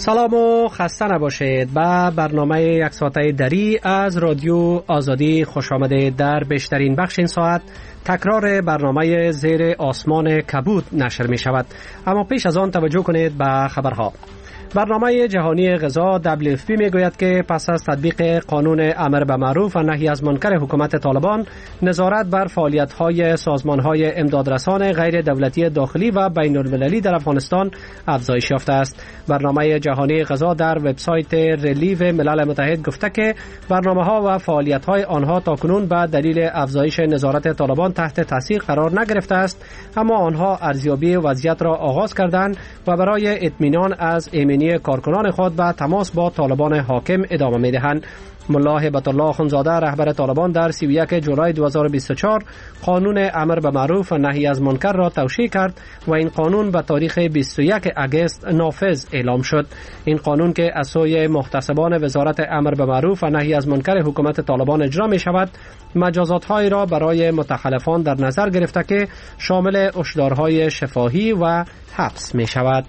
سلام و خسته نباشید. به برنامه یک ساعته دری از رادیو آزادی خوش آمدید. در بیشترین بخش این ساعت تکرار برنامه زیر آسمان کبود نشر می شود. اما پیش از آن توجه کنید به خبرها. برنامه جهانی غذا WFP می گوید که پس از تطبیق قانون امر به معروف و نهی از منکر حکومت طالبان، نظارت بر فعالیت‌های سازمان‌های امدادرسان غیر دولتی داخلی و بین المللی در افغانستان افزایش یافته است. برنامه جهانی غذا در وبسایت ریلیو ملل متحد گفته که برنامه‌ها و فعالیت‌های آنها تاکنون به دلیل افزایش نظارت طالبان تحت تاثیر قرار نگرفته است، اما آنها ارزیابی وضعیت را آغاز کردند و برای اطمینان از ایمنی کارکنان خود به تماس با طالبان حاکم ادامه می‌دهند. ملا هیبت الله اخندزاده رهبر طالبان در 31 جولای 2024 قانون امر به معروف و نهی از منکر را توشیح کرد و این قانون به تاریخ 21 اگست نافذ اعلام شد. این قانون که از سوی محتسبان وزارت امر به معروف و نهی از منکر حکومت طالبان اجرا می شود، مجازات‌هایی را برای متخلفان در نظر گرفته که شامل هشدارهای شفاهی و حبس می شود.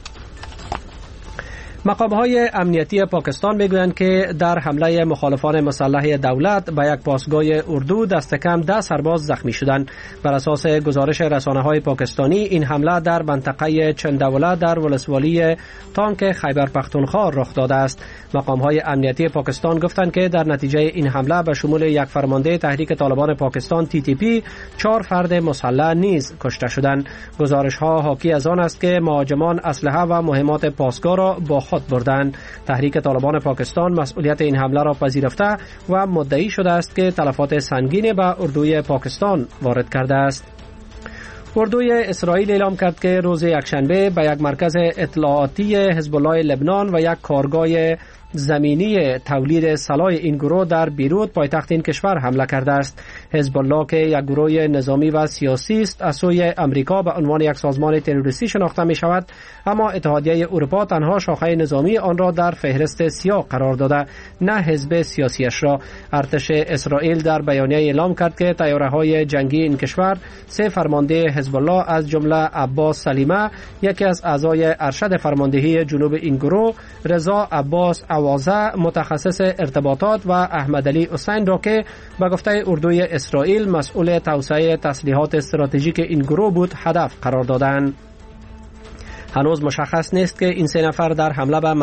مقام‌های امنیتی پاکستان میگویند که در حمله مخالفان مسلح دولت به یک پاسگاه اردو دست کم 10 سرباز زخمی شدند. بر اساس گزارش رسانه‌های پاکستانی، این حمله در منطقه چندوله در ولسوالی تانک خیبر پختونخوا رخ داده است. مقام‌های امنیتی پاکستان گفتند که در نتیجه این حمله به شمول یک فرمانده تحریک طالبان پاکستان TTP 4 فرد مسلح نیز کشته شدند. گزارش‌ها حاکی از آن است که مهاجمان اسلحه و مهمات پاسگاه را با خود بردند. تحریک طالبان پاکستان مسئولیت این حمله را پذیرفته و مدعی شده است که تلفات سنگین به اردوی پاکستان وارد کرده است. اردوی اسرائیل اعلام کرد که روز یکشنبه به یک مرکز اطلاعاتی حزب الله لبنان و یک کارگاه زمینی تولید سلاح این گروه در بیروت پایتخت این کشور حمله کرده است. حزب الله که یک گروه نظامی و سیاسی است، از سوی امریکا به عنوان یک سازمان تروریستی شناخته می شود، اما اتحادیه اروپا تنها شاخه نظامی آن را در فهرست سیاه قرار داده، نه حزب سیاسیش را. ارتش اسرائیل در بیانیه اعلام کرد که طیاره‌های جنگی این کشور 3 فرمانده حزب الله از جمله عباس سلیمه، یکی از اعضای ارشد فرماندهی جنوب این گروه، رضا عباس وازه متخصص ارتباطات و احمد علی حسین را که به گفته اردوی اسرائیل مسئول توسعه تسلیحات استراتژیک این گروه بود هدف قرار دادند. هنوز مشخص نیست که این 3 نفر در حمله به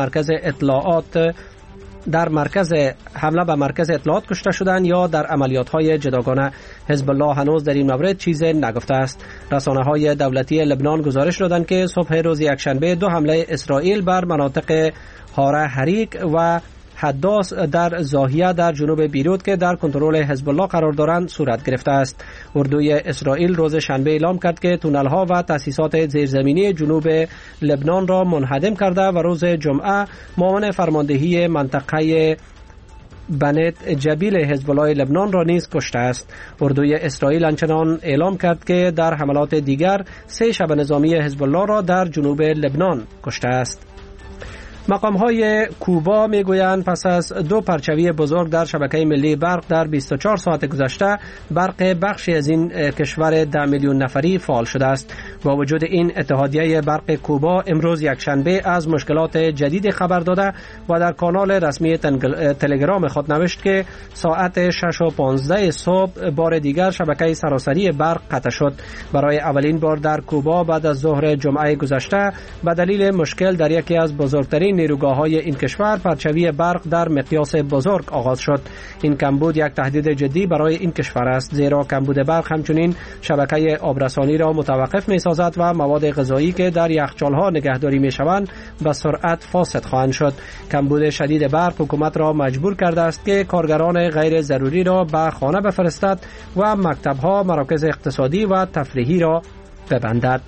مرکز اطلاعات کشته شدند یا در عملیات‌های جداگانه. حزب الله هنوز در این مورد چیزی نگفته است. رسانه‌های دولتی لبنان گزارش دادند که صبح روز یکشنبه 2 حمله اسرائیل بر مناطق هاره حریک و حداس در زاهیه در جنوب بیروت که در کنترل حزب الله قرار دارند صورت گرفته است. اردوی اسرائیل روز شنبه اعلام کرد که تونل‌ها و تأسیسات زیرزمینی جنوب لبنان را منهدم کرده و روز جمعه معاون فرماندهی منطقه بنت جبیل حزب الله لبنان را نیز کشته است. اردوی اسرائیل همچنان اعلام کرد که در حملات دیگر 3 شب نظامی حزب الله را در جنوب لبنان کشته است. مقام‌های کوبا میگویند پس از 2 پرچوی بزرگ در شبکه ملی برق در 24 ساعت گذشته، برق بخشی از این کشور 10 میلیون نفری فعال شده است. با وجود این، اتحادیه برق کوبا امروز یکشنبه از مشکلات جدید خبر داده و در کانال رسمی تلگرام خود نوشت که ساعت 6:15 صبح بار دیگر شبکه سراسری برق قطع شد. برای اولین بار در کوبا بعد از ظهر جمعه گذشته به دلیل مشکل در یکی از بزرگترین نیروگاه‌های این کشور پرچوی برق در مقیاس بزرگ آغاز شد. این کمبود یک تهدید جدی برای این کشور است، زیرا کمبود برق همچنین شبکه آبرسانی را متوقف می‌سازد و مواد غذایی که در یخچال‌ها نگهداری می‌شوند به سرعت فاسد خواهند شد. کمبود شدید برق حکومت را مجبور کرده است که کارگران غیر ضروری را به خانه بفرستد و مکتب‌ها، مراکز اقتصادی و تفریحی را ببندد.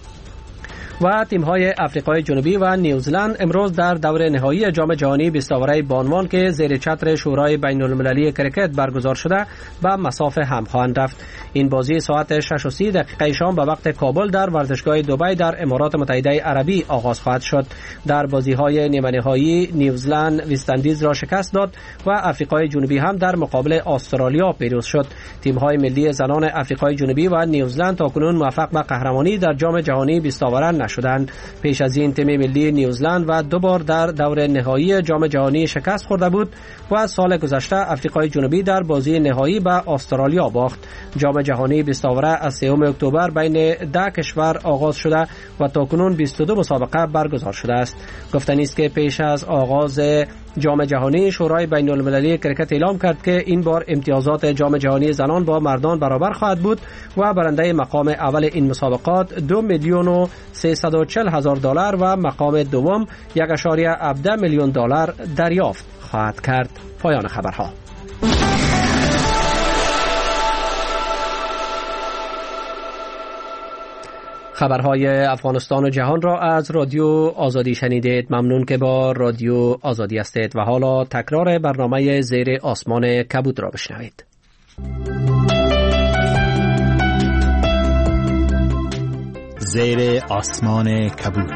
و تیم‌های آفریقای جنوبی و نیوزلند امروز در دور نهایی جام جهانی 20 اوره بانوان که زیر چتر شورای بین‌المللی کرکت برگزار شده به مصاف هم خواهند رفت. این بازی ساعت 6:30 شام به وقت کابل در ورزشگاه دبی در امارات متحده عربی آغاز خواهد شد. در بازی‌های نیمه نهایی نیوزلند وست‌اندیز را شکست داد و آفریقای جنوبی هم در مقابل استرالیا پیروز شد. تیم‌های ملی زنان آفریقای جنوبی و نیوزلند تاکنون موفق به قهرمانی در جام جهانی 20 اوره شدند. پیش از این تیم ملی نیوزلند و 2 بار در دور نهایی جام جهانی شکست خورده بود و از سال گذشته آفریقای جنوبی در بازی نهایی به استرالیا باخت. جام جهانی بیستاوره از 3 اکتبر بین 10 کشور آغاز شده و تاکنون 22 مسابقه برگزار شده است. گفتنی است که پیش از آغاز جام جهانی شورای بین المللی کرکت اعلام کرد که این بار امتیازات جام جهانی زنان با مردان برابر خواهد بود و برنده مقام اول این مسابقات $2,340,000 و مقام دوم $1.17 میلیون دریافت خواهد کرد. پایان خبرها. خبرهای افغانستان و جهان را از رادیو آزادی شنیدید. ممنون که با رادیو آزادی هستید و حالا تکرار برنامه زیر آسمان کبود را بشنوید. زیر آسمان کبود.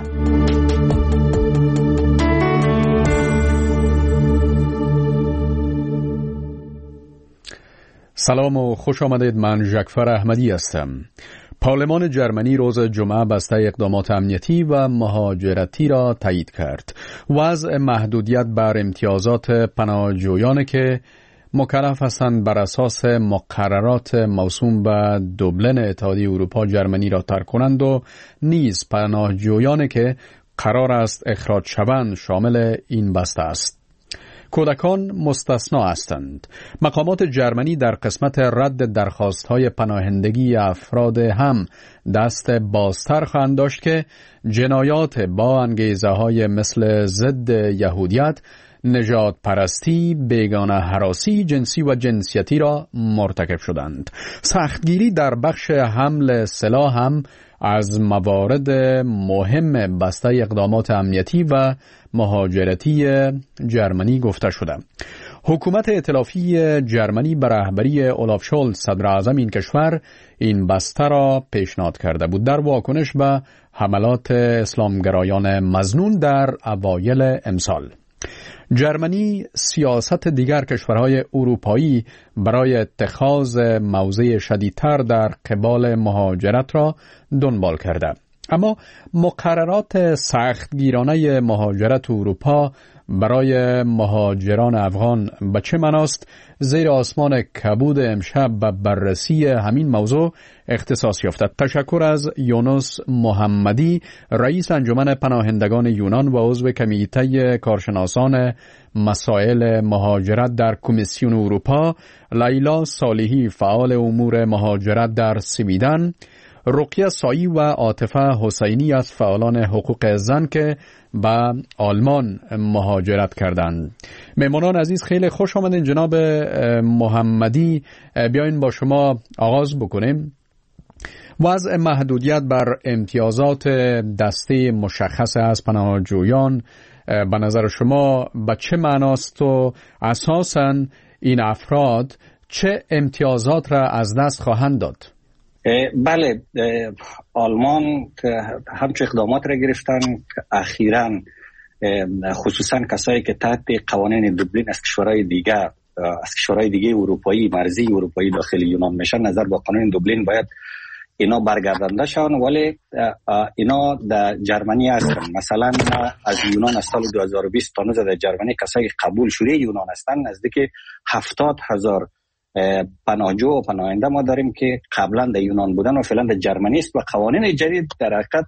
سلام و خوش آمدید. من ژکفر احمدی هستم. پارلمان جرمنی روز جمعه بسته اقدامات امنیتی و مهاجرتی را تایید کرد. وضع محدودیت بر امتیازات پناهجویان که مکلف هستند بر اساس مقررات موسوم به دوبلن اتحادیه اروپا جرمنی را ترک کنند و نیز پناهجویان که قرار است اخراج شوند شامل این بسته است. کودکان مستثنا هستند. مقامات جرمنی در قسمت رد درخواست‌های پناهندگی افراد هم دست بازتر خواهند داشت که جنایات با انگیزه‌های مثل ضد یهودیت، نژاد پرستی، بیگانه هراسی جنسی و جنسیتی را مرتکب شدند. سختگیری در بخش حمل سلاح هم از موارد مهم بسته اقدامات امنیتی و مهاجرتی جرمنی گفته شده. حکومت ائتلافی جرمنی به رهبری اولاف شولز صدر اعظم این کشور این بسته را پیشنهاد کرده بود در واکنش به حملات اسلامگرایان مظنون در اوایل امسال. جرمنی سیاست دیگر کشورهای اروپایی برای اتخاذ موضع شدیدتر در قبال مهاجرت را دنبال کرده. اما مقررات سختگیرانه مهاجرت اروپا برای مهاجران افغان به چه معناست؟ زیر آسمان کبود امشب به بررسی همین موضوع اختصاص یافته. تشکر از یونس محمدی، رئیس انجمن پناهندگان یونان و عضو کمیته کارشناسان مسائل مهاجرت در کمیسیون اروپا، لیلا صالحی، فعال امور مهاجرت در سویدن، رقیه سایی و عاطفه حسینی از فعالان حقوق زن که به آلمان مهاجرت کردند. مهمانان عزیز خیلی خوش آمدین. جناب محمدی، بیاین با شما آغاز بکنیم. وضع محدودیت بر امتیازات دسته مشخص از پناهجویان به نظر شما به چه معناست و اساساً این افراد چه امتیازات را از دست خواهند داد؟ بله، آلمان همچه اقدامات را گرفتن اخیراً، خصوصاً کسایی که تحت قوانین دوبلین از کشورهای دیگه اروپایی، مرزی اروپایی داخل یونان میشن، نظر با قانون دوبلین باید اینا برگردانده شون، ولی اینا در جرمنی هستن. مثلا از یونان از سال 2020 تا در جرمنی کسایی قبول شده یونان هستن نزدیک 70,000 پناهجو و پناهنده ما داریم که قبلا در یونان بودن و فعلا در جرمنی است و قوانین جدید در حقیقت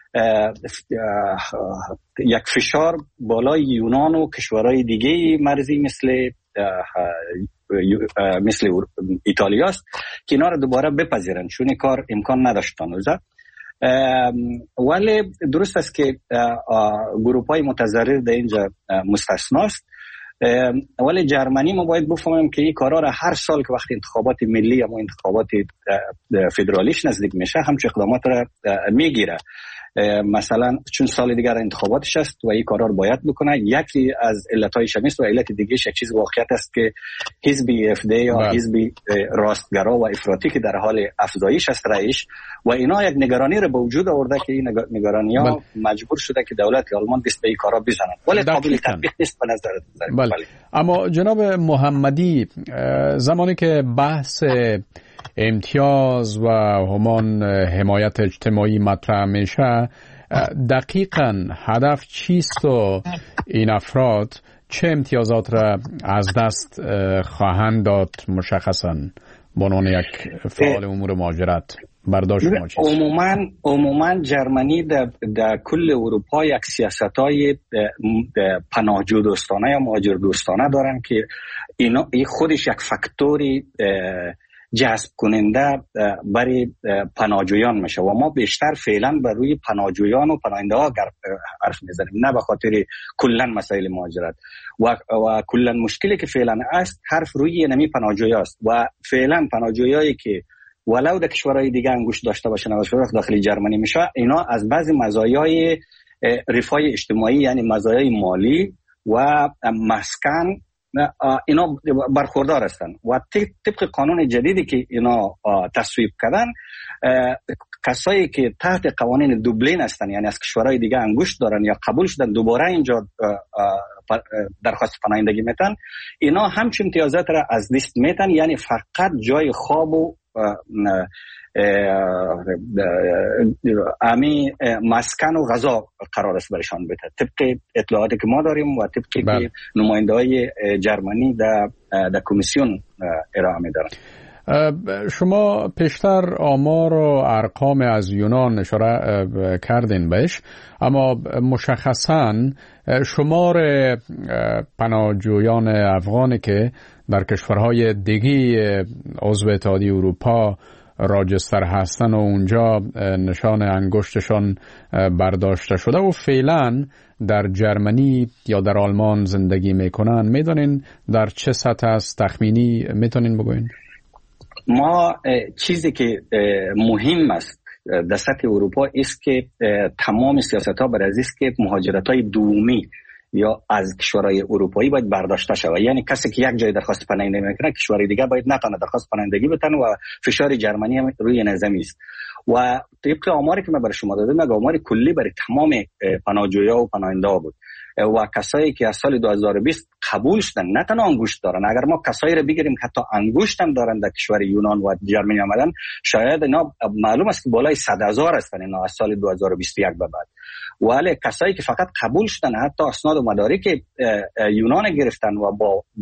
یک فشار بالای یونان و کشورهای دیگه مرزی مثل ایتالیا است که اینا را دوباره بپذیرن، چون این کار امکان نداشتن. ولی درست است که گروه‌های متضرر در اینجا مستثناست، ولی جرمنی ما باید بفهمیم که این کارا را هر سال که وقتی انتخابات ملی یا انتخابات فدرالیش نزدیک میشه همچه اقدامات را میگیره. مثلا چون سال دیگر انتخاباتش است و این کارا رو باید بکنه. یکی از علتایش است و علت دیگهش یک چیز واقعیت است که حزب AfD یا حزب راستگرا و افراطی که در حال افزایش است رایش و اینا یک نگرانی رو به وجود آورده که این نگرانی‌ها مجبور شده که دولت آلمان دست به این کارا بزنه، ولی قابل تطبیق نیست به نظر من. بله. اما جناب محمدی، زمانی که بحث امتیاز و همان حمایت اجتماعی مطرح میشه، دقیقاً هدف چیست و این افراد چه امتیازات را از دست خواهند داد؟ مشخصاً به عنوان یک فعال امور مهاجرت برداشت ما چیست؟ عموما جرمنی در کل اروپا یک سیاست‌های پناهجو دوستانه یا مهاجر دوستانه دارن که اینا خودش یک فاکتوری جذب کننده برای پناهجویان میشه و ما بیشتر فعلا بر روی پناهجویان و پناهنده ها حرف میزنیم، نه به خاطر کلا مسائل مهاجرت و کلا مشکلی که فعلا است حرف روی نمی پناهجویی است و فعلا پناهجویایی که ولو در کشورهای دیگه انگشت داشته باشن و داخل جرمنی میشه، اینا از بعضی مزایای رفاه اجتماعی یعنی مزایای مالی و مسکن اینا برخوردار هستن و طبق قانون جدیدی که اینا تصویب کردن، کسایی که تحت قوانین دوبلین هستن یعنی از کشورهای دیگه انگشت دارن یا قبول شدن دوباره اینجا درخواست پناهندگی میتن، اینا همچین امتیازات را از دست میتن، یعنی فقط جای خواب و مسکن و غذا قرار است برشان بده طبق اطلاعاتی که ما داریم و طبقی که نماینده های جرمنی در کمیسیون ارائه میدارن. شما پیشتر آمار و ارقام از یونان اشاره کردین بهش، اما مشخصاً شمار پناهجویان افغانی که در کشورهای دیگه عضو اتحادیه اروپا راجستر هستن و اونجا نشان انگشتشان برداشته شده و فعلا در جرمنی یا در آلمان زندگی میکنن، میدونین در چه سطح است؟ تخمینی میتونین بگوین؟ ما چیزی که مهم است در سطح اروپا است که تمام سیاست ها بر اساس است که مهاجرت های دومی یا از کشورهای اروپایی باید برداشته شود، یعنی کسی که یک جای درخواست پناهندگی میکنه کشور دیگه باید نتونه درخواست پناهندگی بتونه و فشار جرمنی هم روی نظامی است و طبق آماری که من برای شما دادم آمار کلی برای تمام پناهجویان و پناهنده ها بود و کسایی که از سال 2020 قبول شدن نه تنها انگشت دارن، اگر ما کسایی رو بگیریم که حتی انگشت هم دارن در کشور یونان و جرمنی آمدن، شاید اینا معلوم است که بالای 100,000 هستن اینا از سال 2021 به بعد، ولی کسایی که فقط قبول شدن حتی اسناد و مدارک یونان گرفتن و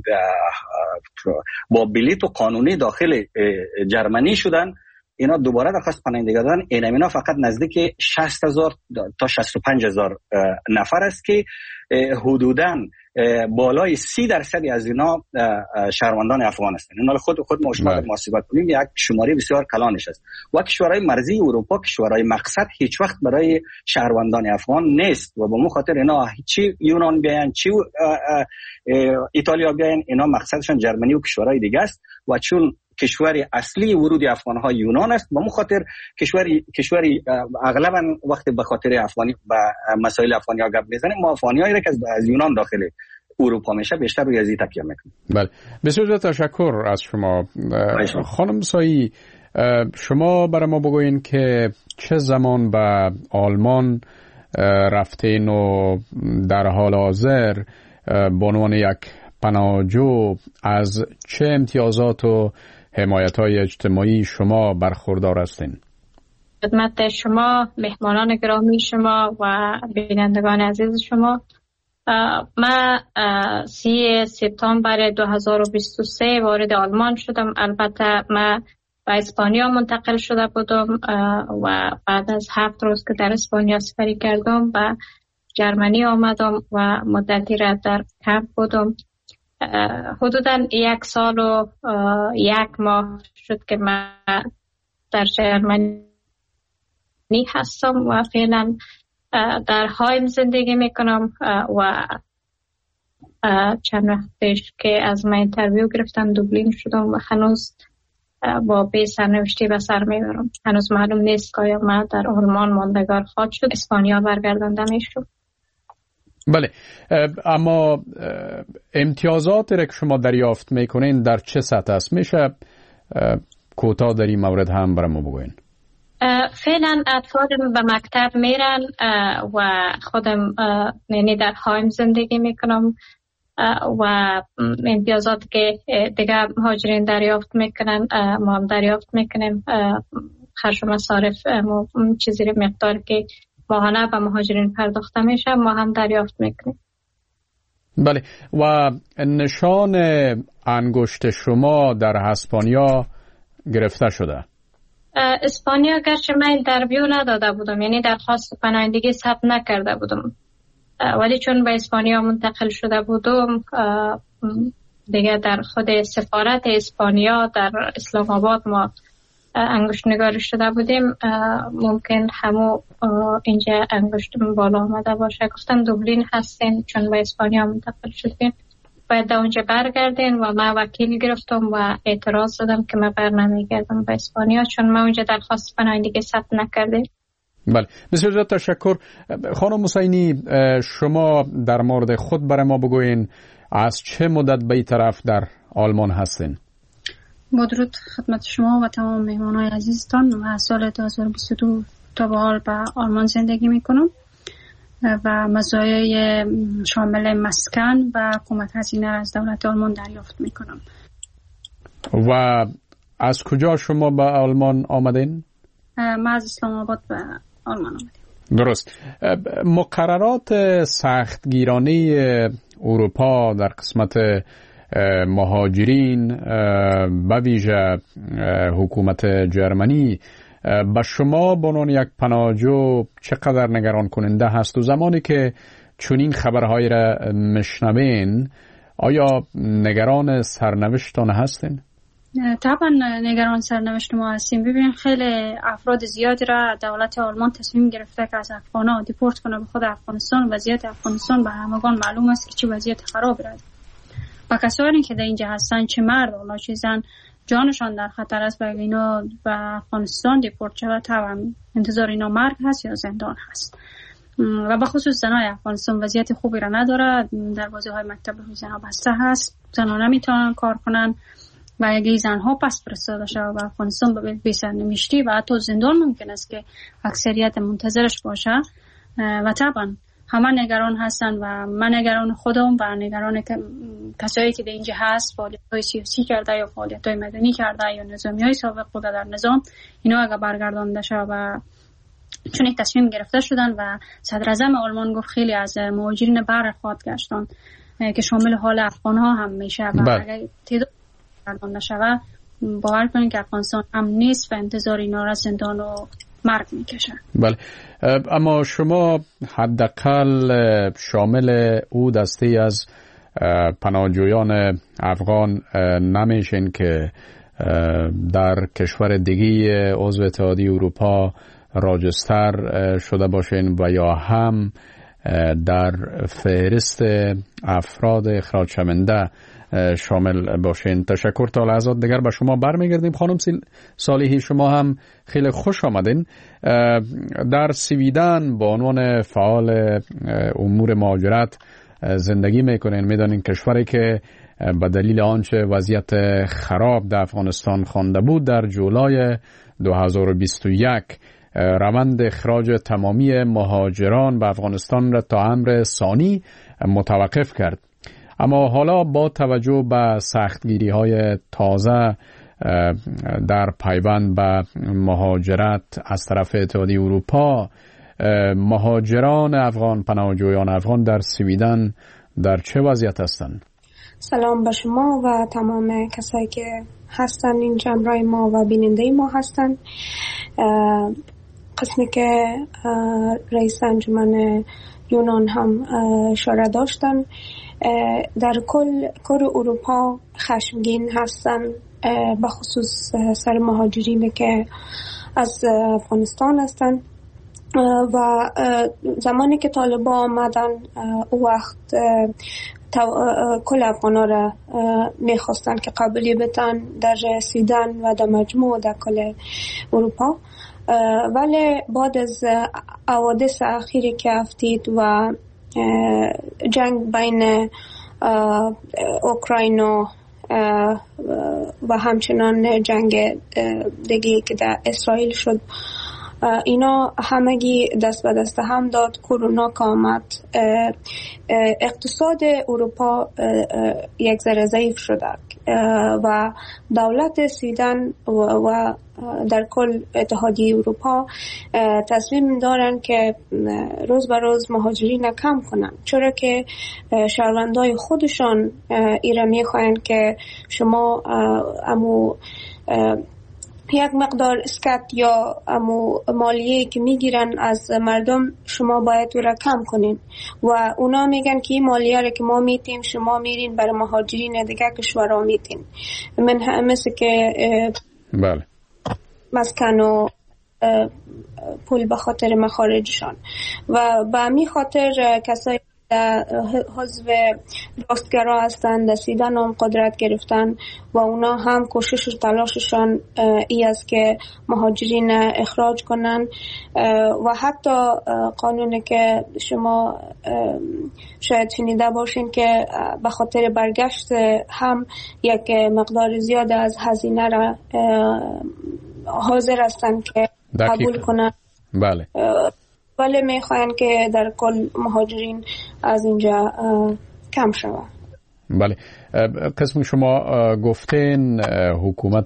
با بلیط و قانونی داخل جرمنی شدن، اینا دوباره درخواست پناهندگی دادن، اینا فقط نزدیک 60,000 تا 65,000 نفر است که حدوداً بالای 30% از اینا شهروندان افغان هستند. اینا خود ما شما محاسبه کنیم یک شماره بسیار کلانش است و کشورهای مرزی اروپا کشورهای مقصد هیچ وقت برای شهروندان افغان نیست و به مو خاطر اینا چی یونان بیاین چی ایتالیا بیاین، اینا مقصدشون جرمنی و کشورهای دیگه است و چون کشور اصلی ورود افغان‌ها یونان است، به مو خاطر کشوری اغلبا وقت به خاطر افغانی و مسائل افغانی‌ها گپ میزنیم، ما افغانیایی که از یونان داخل اروپا میشه بیشتر روی ازی تکیه میکنیم. بله، بسیار تشکر از شما. خانم سایی، شما برای ما بگوین که چه زمان به آلمان رفتین و در حال حاضر به عنوان یک پناهجو از چه امتیازات و حمایت‌های اجتماعی شما برخوردار هستین؟ خدمت شما، مهمانان گرامی شما و بینندگان عزیز شما، من 3 سپتامبر 2023 وارد آلمان شدم. البته من به اسپانیا منتقل شده بودم و بعد از 7 روز که در اسپانیا سفری کردم و جرمنی آمدم و مدتی را در کمپ بودم. حدوداً 1 سال و 1 ماه شد که من در جرمنی هستم و فعلا در هایم زندگی میکنم و چند وقت پیش که از من اینترویو گرفتم دوبلین شدم و هنوز با به سرنوشتی به سر میبرم. هنوز معلوم نیست که من در آلمان ماندگار خواهد شد، اسپانیا برگردانده میشم. بله، اما امتیازاتی را که شما دریافت میکنین در چه سطح است؟ میشه کوتاه در این مورد هم برای ما بگوین؟ فعلا اطفال به مکتب میرن و خودم یعنی در هایم زندگی میکنم و امتیازات که دیگه مهاجرین دریافت میکنن ما هم دریافت میکنیم. خرج و مصارف چیزی رو مقدار که ماهانه به مهاجرین پرداخته میشه ما هم دریافت میکنیم. بله. و نشان انگشت شما در اسپانیا گرفته شده؟ اسپانیا گرچه من اینترویو نداده بودم، یعنی درخواست پناهندگی ثبت نکرده بودم، ولی چون به اسپانیا منتقل شده بودم دیگه در خود سفارت اسپانیا در اسلام آباد ما انگشت نگاری شده بودیم، ممکن همو اینجا انگشت بالا آمده باشه. گفتم دوبلین هستین چون به اسپانیا منتقل شدین باید در اونجا برگردین و من وکیل گرفتم و اعتراض دادم که من بر نمیگردم به اسپانیا چون من اونجا درخواست پناهندگی ثبت نکردیم. بله، بسیار زیاد تشکر. خانم حسینی، شما در مورد خود برای ما بگوین از چه مدت به این طرف در آلمان هستین؟ با درود خدمت شما و تمام مهمانای عزیزتان. و از سال 2022 تا به حال به آلمان زندگی میکنم و مزایای شامل مسکن و کمک هزینه از دولت آلمان دریافت میکنم. و از کجا شما به آلمان آمدین؟ من از اسلام آباد به آلمان آمدیم. درست. مقررات سختگیرانه اروپا در قسمت مهاجرین به ویژه حکومت جرمنی به شما به عنوان یک پناهجو چقدر نگران کننده هست؟ و زمانی که چنین خبرهایی را میشنوین آیا نگران سرنوشتان هستین؟ طبعا نگران سرنوشت ما هستیم. ببینید خیلی افراد زیادی را دولت آلمان تصمیم گرفته که از افغان‌ها دیپورت کنه به خود افغانستان. وضعیت افغانستان به همگان معلوم است که چه وضعیت خرابی است و کسانی که در اینجا هستن چه مرد و چه زن جانشان در خطر است. برای اینا به افغانستان دیپورت شود طبعا انتظار اینا مرگ هست یا زندان هست و به خصوص زنای افغانستان وضعیت خوبی را نداره. دروازه‌های مکتب زنها بسته هست، زنها نمیتونن کار کنن و اگه زنها پس فرستاده شود به افغانستان به بی‌سرنوشتی و حتی زندان ممکن است که اکثریت منتظرش باشه و طبعا همه نگران هستن و من نگران خودم و نگران کسایی که در اینجا هست فعالیت‌های سیاسی کرده یا فعالیت‌های مدنی کرده یا نظامی‌های سابق بوده در نظام، اینا اگه برگردانده شود و چون یک تصمیم گرفته شدن و صدر اعظم آلمان گفت خیلی از مهاجرین برخواد گشتن که شامل حال افغان‌ها هم میشه و اگه تعداد برگردانده شود باور کنید که افغانستان هم نیست و انتظار اینا را زندان و مرگ میکشن. بله، اما شما حداقل شامل او دسته از پناهجویان افغان نمیشین که در کشور دیگه عضو اتحادیه اروپا راجستر شده باشین و یا هم در فهرست افراد اخراج شونده شامل باشین. تشکر. تا لحظات دیگر به شما برمیگردیم. خانم صالحی، شما هم خیلی خوش آمدین. در سویدن با عنوان فعال امور مهاجرت زندگی میکنین. میدانین کشوری که به دلیل آنچه وضعیت خراب در افغانستان خوانده بود در جولای 2021 روند اخراج تمامی مهاجران به افغانستان را تا امر ثانی متوقف کرد. اما حالا با توجه به سختگیری‌های تازه در پیوند به مهاجرت از طرف اتحادیه اروپا، مهاجران افغان، پناهجویان افغان در سویدن در چه وضعیت هستند؟ سلام به شما و تمام کسایی که هستن اینجا همراه ما و بیننده ما هستن. قسمی که رئیس انجمن یونان هم اشاره داشتن، در کل اروپا خشمگین هستن به خصوص سر مهاجرینی که از افغانستان هستن و زمانی که طالبان آمدن او وقت کل افغانا را میخواستن که قبولی بتن در سویدن و در مجموع در کل اروپا، ولی بعد از حوادث اخیری که افتید و جنگ بین اوکراین و همچنان جنگ دیگه که در اسرائیل شد اینا همگی دست به دست هم داد. کرونا که آمد اقتصاد اروپا یک ذره ضعیف شده و دولت سویدن و در کل اتحادیه اروپا تصمیم دارن که روز به روز مهاجرین کم کنن، چرا که شهروندای خودشان ایره میخواین که شما امو یک مقدار اسکات یا امو مالیه که میگیرن از مردم شما باید او را کم کنین و اونا میگن که این مالیه را که ما میتیم شما میرین برای مهاجرین دیگه کشورها میتین، مثل که بله مسکن و پول به خاطر مخارجشان و به همین خاطر کسایی حزب راستگرا هستند در سویدن هم قدرت گرفتن و اونا هم کوشش و تلاششان ای است که مهاجرین اخراج کنن و حتی قانونی که شما شاید شنیده باشین که به خاطر برگشت هم یک مقدار زیاد از هزینه را حاضر هستند که قبول کنن. بله ولی میخواین که در کل مهاجرین از اینجا کم شود. بله قسم شما گفتین حکومت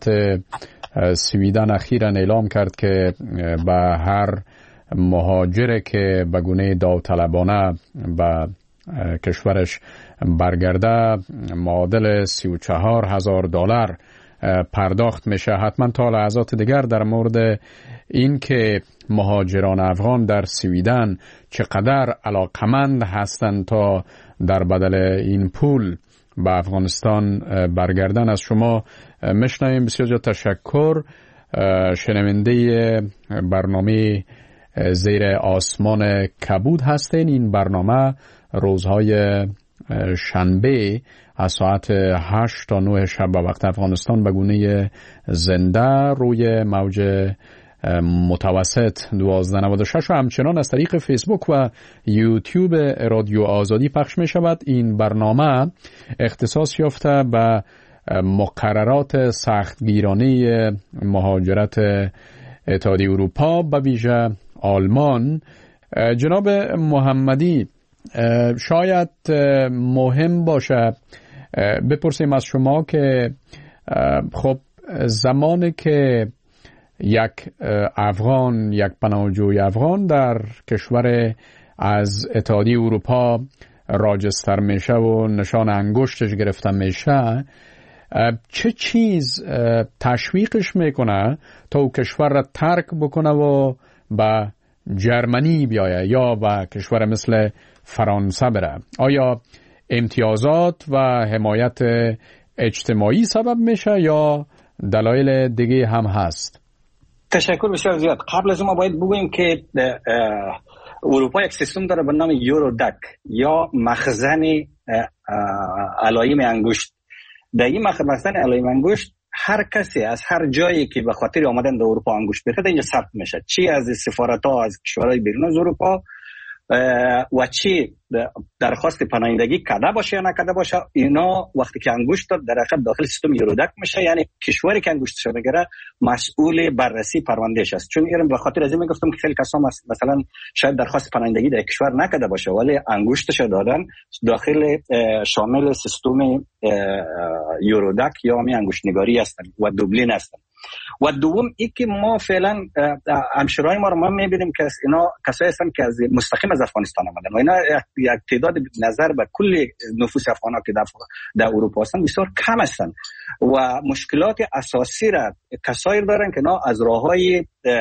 سویدن اخیراً اعلام کرد که به هر مهاجر که به گونه داوطلبانه به کشورش برگرده معادل $34,000 پرداخت میشه. حتما تا لحظات دیگر در مورد این که مهاجران افغان در سویدن چقدر علاقمند هستند تا در بدل این پول به افغانستان برگردن از شما میشنویم. بسیار زیاد تشکر. شنونده برنامه زیر آسمان کبود هستین. این برنامه روزهای شنبه از ساعت 8 تا 9 شب به وقت افغانستان به گونه زنده روی موج متوسط 1296 و همچنان از طریق فیسبوک و یوتیوب رادیو آزادی پخش می شود. این برنامه اختصاص یافته به مقررات سختگیرانه مهاجرت اتحادیه اروپا به ویژه آلمان. جناب محمدی، شاید مهم باشه بپرسیم از شما که خب زمانی که یک افغان، یک پناهجوی افغان در کشور از اتحادیه اروپا راجستر میشه و نشان انگشتش گرفته میشه، چه چیز تشویقش میکنه تا او کشور را ترک بکنه و به جرمنی بیایه یا به کشور مثل فرانسه بره؟ آیا امتیازات و حمایت اجتماعی سبب میشه یا دلایل دیگه هم هست؟ تشکر بسیار زیاد. قبل از ما باید بگوییم که اروپا یک سیستم داره به نام یورودک یا مخزن علائم انگشت. در این مخزن علائم انگشت هر کسی از هر جایی که به خاطر آمدن در اروپا انگشت بریزه اینجا ثبت میشه، چی از سفارت‌ها از کشورهای بیرون از اروپا و چی درخواست پناهندگی کرده باشه یا نکرده باشه، اینا وقتی که انگشت در حقیقت داخل سیستم یورودک میشه. یعنی کشوری که انگشتش بگیره مسئول بررسی پروندهش است. چون ایران به خاطر از این میگفتم که خیلی کسا مثلا شاید درخواست پناهندگی در کشور نکرده باشه ولی انگشتش دادن داخل شامل سیستم یورودک یا می انگشت نگاری هستن و دوبلین هستن. و دوم این که ما فعلا همشرای ما رو ما میبینیم که اینا کسایی هستن که از مستقیم از افغانستان آمدن و اینا یک تعداد نظر به کل نفوس افغان‌ها که در اروپا هستن بسیار کم هستن و مشکلات اساسی را کسایی دارن که اینا از راههای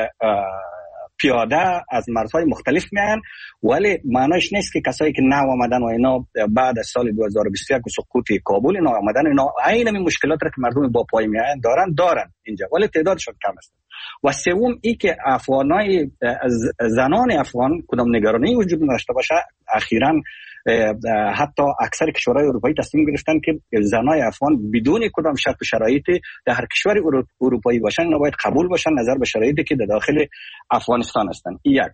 پیاده از مرزهای مختلف میان، ولی معنیش نیست که کسایی که نو آمدن و اینا بعد از سال 2021 و سقوط کابل اینا آمدن اینا عین همین مشکلات را که مردم با پای میان دارن اینجا، ولی تعدادشون کم است. و سوم این که افغانای زنان افغان کدام نگرانی وجود نداشته باشه، اخیراً حتی اکثر کشورهای اروپایی تصمیم گرفتن که زنای افغان بدون کدام شرط و شرایطی در هر کشور اروپایی باشن اینا باید قبول باشن نظر به شرایطی که در داخل افغانستان هستن. یک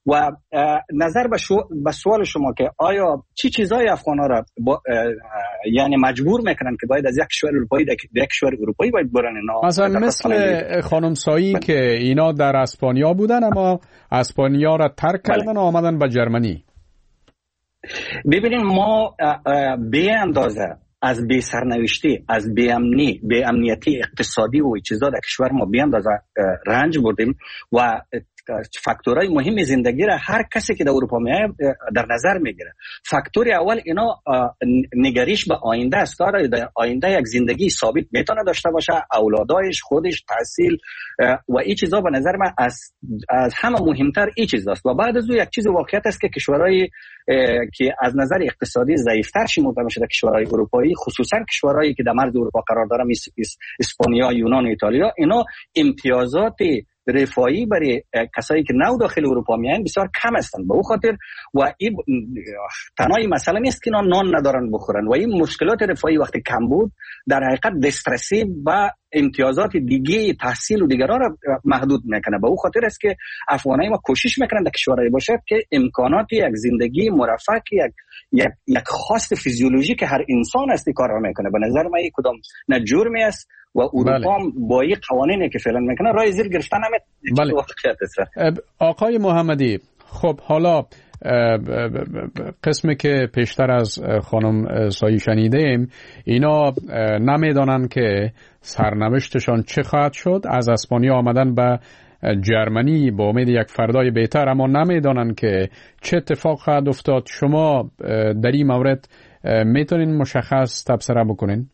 و نظر به سوال شما که آیا چی چیزای افغان‌ها را یعنی مجبور میکنن که باید از یک کشور اروپایی در یک کشور اروپایی باید برن؟ مثلا مثل خانم سایی که اینا در اسپانیا بودن اما اسپانیا را ترک کردن و آمدن به جرمنی. ببینین ما به اندازه از بی سرنوشتی، از بی امنیتی اقتصادی و چیزا در کشور ما به اندازه رنج بردیم و فاکتورهای مهم زندگی را هر کسی که در اروپا میاد در نظر میگیره. فاکتور اول اینا نگریش به آینده است، در آینده یک زندگی ثابت میتونه داشته باشه، اولادایش، خودش، تحصیل و این چیزا به نظر من از همه مهمتر این چیز است. و بعد از اون یک چیز واقعیت است که کشورهای که از نظر اقتصادی ضعیفتر شمرده میشه در کشورهای اروپایی، خصوصا کشورهایی که در مرز اروپا قرار دارن مثل اسپانیا، یونان و ایتالیا، اینا امتیازات رفاهی برای کسایی که نو داخل اروپا میایند بسیار کم هستند. به او خاطر و این تنهایی مسئله نیست که اینا نان ندارن بخورن و این مشکلات رفاهی وقتی کم بود در حقیقت دسترسی و امتیازات دیگه تحصیل و دیگران را محدود میکنه. به او خاطر است که افغانای ما کوشش میکنن در کشورهای باشه که امکانات یک زندگی مرفه یک خواست فیزیولوژی که هر انسان است کار را میکنه. به نظر من کدام نه جرمی است و اروپا با این قوانینی که فعلا میکنه راه زیر گرفتن بله. آقای محمدی، خب حالا قسمی که پیشتر از خانم سایی شنیدیم اینا نمیدانن که سرنوشتشان چه خواهد شد. از اسپانیا آمدن به جرمنی با امید یک فردای بهتر، اما نمیدانن که چه اتفاق خواهد افتاد. شما در این مورد میتونین مشخص تبصره بکنین؟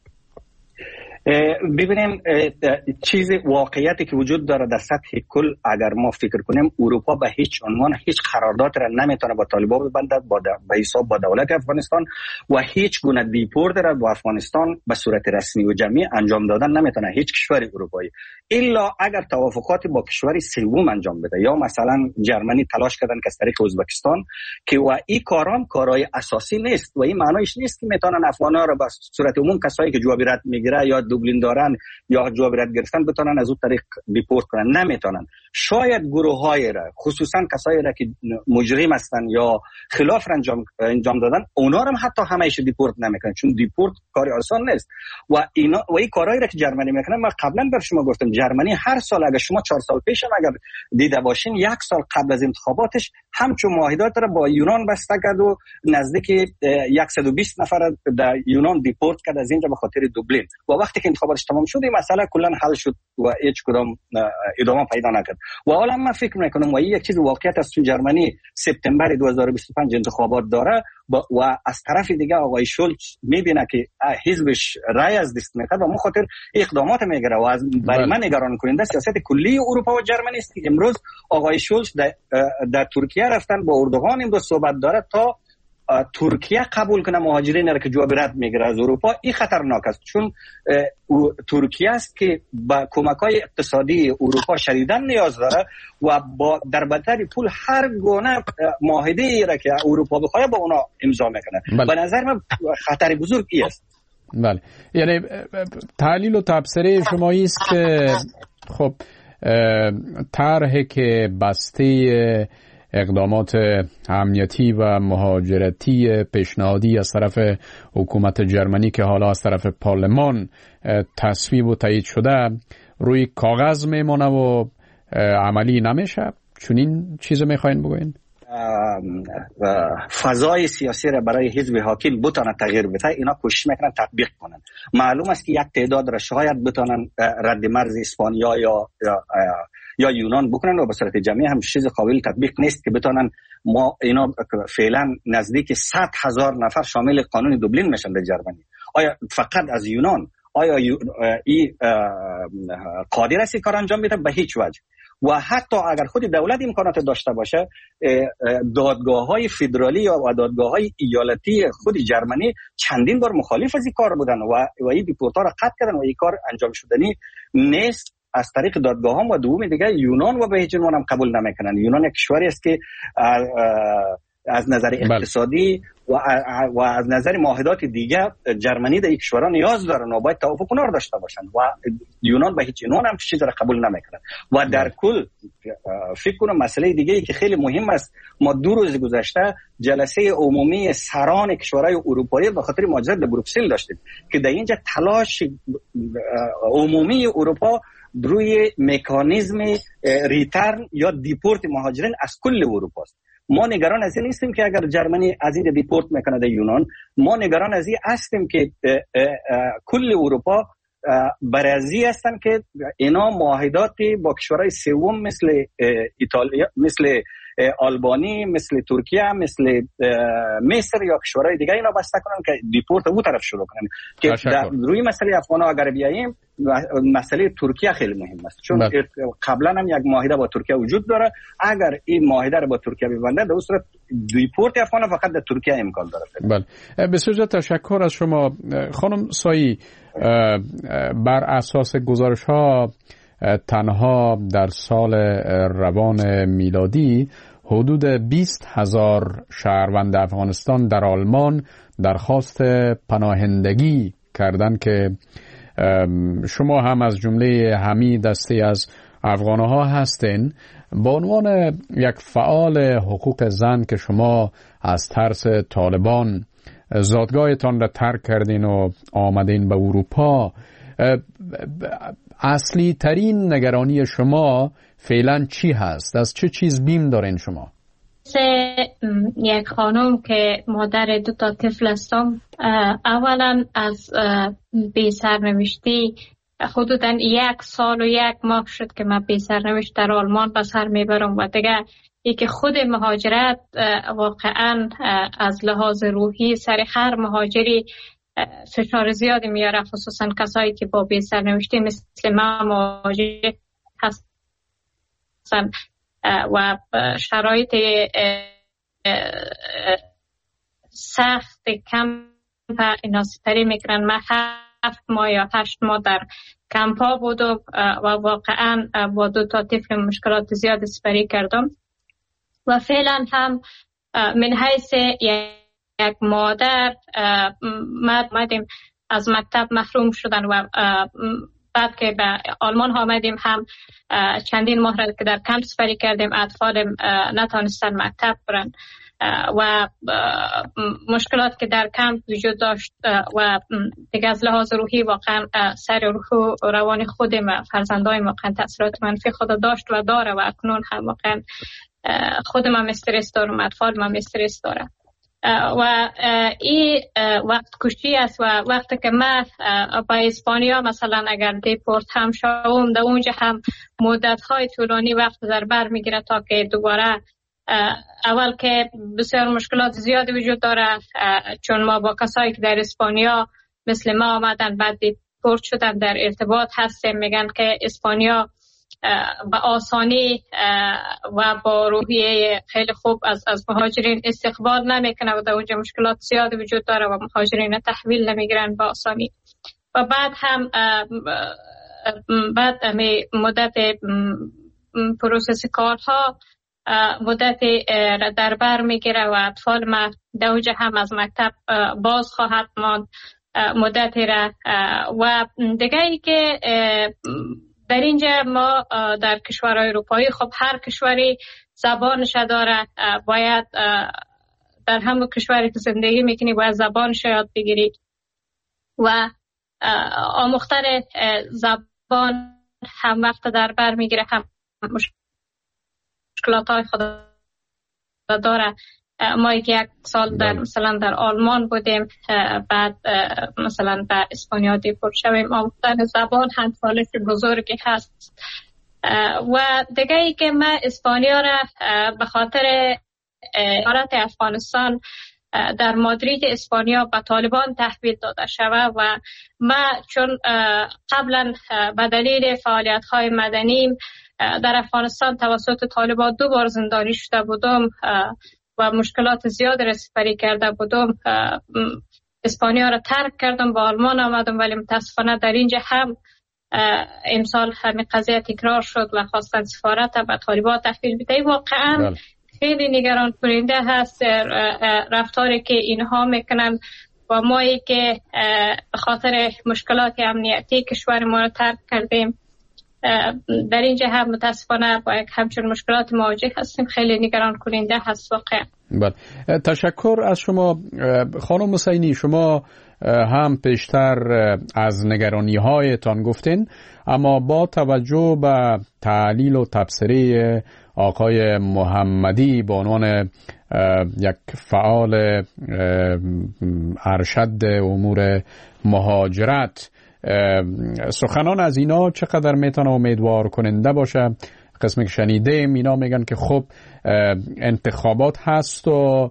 ببینیم چیز واقعیتی که وجود داره در سطح کل، اگر ما فکر کنیم اروپا به هیچ عنوان هیچ قرارداد را نمیتونه با طالبان ببندد به حساب با دولت افغانستان و هیچ گونه دیپورت را با افغانستان به صورت رسمی و جمعی انجام دادن نمیتونه هیچ کشور اروپایی، الا اگر توافقات با کشور سوم انجام بده. یا مثلا جرمنی تلاش کردن که از طریق ازبکستان که و این کارهای اساسی نیست و این معنیش نیست که میتونن افغان‌ها را به صورت عموم کسایی که جوابیت میگیره یا دوبلین دارن یا جوابیت گرفتن بتونن از اون طریق دیپورت کنن، نمیتونن. شاید گروه‌های را، خصوصا کسایی را که مجرم هستن یا خلاف انجام دادن، اونا رو حتی همه‌اش دیپورت نمیکنن، چون دیپورت کاری آسان نیست. و این کارهایی را که جرمنی میکنه، ما قبلا بر شما گفتم جرمنی هر سال، اگر شما 4 سال پیش هم اگر دیده باشین، 1 سال قبل از انتخاباتش همچون معاهدات را با یونان بسته کرد و نزدیک 120 نفر در یونان دیپورت کرد از اینجا به خاطر دوبلین. و وقتی که انتخاباتش تمام شد این مسئله کلا حل شد و هیچ کدام ادامه پیدا نکرد. و حالا من فکر میکنم و یک چیز واقعیت است، چون جرمنی سپتامبر 2025 انتخابات داره و از طرف دیگه آقای شولز میبینه که حزبش رای از دست میده و مخاطر اقدامات میگیره و از برای من نگران کننده سیاست کلی اروپا و جرمنی است که امروز آقای شولز در ترکیه رفتن با اردوغان امروز صحبت داره تا ترکیه قبول کنه مهاجرین را که جواب رد میگیره از اروپا. این خطرناک است، چون ترکیه است که با کمک‌های اقتصادی اروپا شدیداً نیاز داره و با در بدتر پول هر گونه معاهده را که اروپا بخواد با اونا امضا میکنه. به نظر من خطر بزرگی است. بله، یعنی تحلیل و تبصره شما است که خب طرحی که بسته اقدامات امنیتی و مهاجرتی پیشنهادی از طرف حکومت جرمنی که حالا از طرف پارلمان تصویب و تایید شده روی کاغذ میمونه و عملی نمیشه، چون این چیز میخواین بگوین؟ فضای سیاسی را برای حزب حاکم بتونه تغییر بده، اینا کوشش میکنن تطبیق کنن. معلوم است که یک تعداد را شاید بتونن رد مرز اسپانیا یا یونان بکنن و به صورت جمعی هم چیز قابل تطبیق نیست که بتونن ما اینا فعلا نزدیک 100,000 نفر شامل قانون دوبلین میشن در جرمنی. آیا فقط از یونان آیا این قادر است کار انجام بده؟ به هیچ وجه. و حتی اگر خود دولت امکانات داشته باشه، دادگاه‌های فدرالی و دادگاه‌های ایالتی خود جرمنی چندین بار مخالف از این کار بودن و این دیپورت‌ها را قطع کردن و این کار انجام شدنی نیست از طریق دادگاه هم. و دوم دیگه یونان و به هیچ عنوان هم قبول نمیکنن. یونان یک کشوری است که از نظر اقتصادی و از نظر معاهدات دیگه جرمنی در کشورها نیاز دارن و باید توافق کنار داشته باشن و یونان به هیچ عنوان هم چیزی را قبول نمیکنن. و در کل فکر کنم مسئله دیگه ای که خیلی مهم است، ما 2 روز گذشته جلسه عمومی سران کشورهای اروپایی به خاطر مهاجرت در بروکسل داشتیم که در اینجا تلاش عمومی اروپا روی مکانیزم ریترن یا دیپورت مهاجرین از کل اروپا است. ما نگران از این نیستیم که اگر جرمنی از این دیپورت میکنه در یونان، ما نگران از این هستیم که کل اروپا برازی هستن که اینا معاهداتی با کشورهای سوم مثل ایتالیا، مثل آلبانی، مثل ترکیه، مثل مصر یا کشورهای دیگه اینا بسته کنن که دیپورت او طرف شروع کنن. که در روی مسئله افغان‌ها اگر بیاییم، مسئله ترکیه خیلی مهم است، چون قبلا هم یک معاهده با ترکیه وجود داره. اگر این معاهده رو با ترکیه ببنده در صورت دیپورت افغان‌ها فقط در ترکیه امکان داره. بله، بسیار تشکر از شما خانم سایی. بر اساس گزارش‌ها تنها در سال روان میلادی حدود 20,000 شهروند افغانستان در آلمان درخواست پناهندگی کردند که شما هم از جمله همین دسته از افغانها هستین. با عنوان یک فعال حقوق زن که شما از ترس طالبان زادگاهتان را ترک کردین و آمدین به اروپا، اصلی ترین نگرانی شما فعلا چی هست؟ از چه چیز بیم دارین شما؟ یک خانم که مادر 2 طفل هستم، اولا از بی سرنوشتی حدوداً 1 سال و 1 ماه شد که من بی سرنوشت در آلمان به سر میبرم و دیگه ای که خود مهاجرت واقعا از لحاظ روحی سر هر مهاجری فشار زیادی میاره، خصوصا کسایی که با بی سرنوشتی مثل من مهاجر هستن و شرایط سخت کم اینا سپری میکنن. من 7 ماه یا 8 ماه در کمپا بودم و واقعا با 2 طفل مشکلات زیاد سپری کردم و فعلا هم من حیث یک مادر مادیم از مکتب محروم شدن و بعد که به آلمان آمدیم هم چندین ماه را که در کمپ سپری کردیم، اطفال نتانستن مکتب برن و مشکلات که در کمپ وجود داشت و دیگه از لحاظ روحی واقعا سر روح و روان خودم و فرزندایم واقعا تاثیرات منفی خود داشت و داره و اکنون هم واقعا خودم هم استرس دارم، اطفال هم استرس داره و این وقت کشی است. و وقتی که من با اسپانیا مثلا اگر دیپورت هم شوم در اونجا هم مدت‌های طولانی وقت در بر میگیره تا که دوباره اول که بسیار مشکلات زیادی وجود داره، چون ما با کسایی که در اسپانیا مثل ما آمدن بعد دیپورت شدن در ارتباط هستیم، میگن که اسپانیا با آسانی و با روحیه خیلی خوب از مهاجرین استقبال نمیکنه و در اونجا مشکلات زیادی وجود داره و مهاجرین تحویل نمیگیرن با آسانی. و بعد هم مدت پروسس کارها مدت در بر میگیره و اطفال ما در اونجا هم از مکتب باز خواهد ماند مدت را. و دیگه ای که در اینجا ما در کشورهای اروپایی خب هر کشوری زبانش داره، باید در همون کشوری که زندگی میکنی باید زبانش یاد بگیری و آموختن زبان هم وقت در بر میگیره، هم مشکلات های خود داره. ما 1 سال در مثلا در آلمان بودیم، بعد مثلا در اسپانیا دیپورت شویم. آموختن زبان هم چالش بزرگی هست. و دیگه ای که من اسپانیا را به خاطر امارت افغانستان در مادرید اسپانیا به طالبان تحویل داده شود و من چون قبلا به دلیل فعالیت های مدنیم در افغانستان توسط طالبان 2 بار زندانی شده بودم و مشکلات زیاد را سپری کرده بودم، اسپانیا را ترک کردم، با آلمان آمدم، ولی متاسفانه در اینجا هم امسال همین قضیه تکرار شد و خواستن سفارت به طالبان تحویل بده. واقعا خیلی نگران کننده هست رفتاری که اینها میکنن و مایی که به خاطر مشکلات امنیتی کشور ما رو ترک کردیم در این جهت متاسفانه با یک همچون مشکلات مواجه هستیم. خیلی نگران کننده هست واقعا. بله، تشکر از شما خانم حسینی. شما هم پیشتر از نگرانی هایتان گفتین، اما با توجه به تحلیل و تبصره آقای محمدی به عنوان یک فعال ارشد امور مهاجرت، سخنان از اینا چقدر میتونه امیدوار کننده باشه؟ قسمی که شنیدیم اینا میگن که خب انتخابات هست و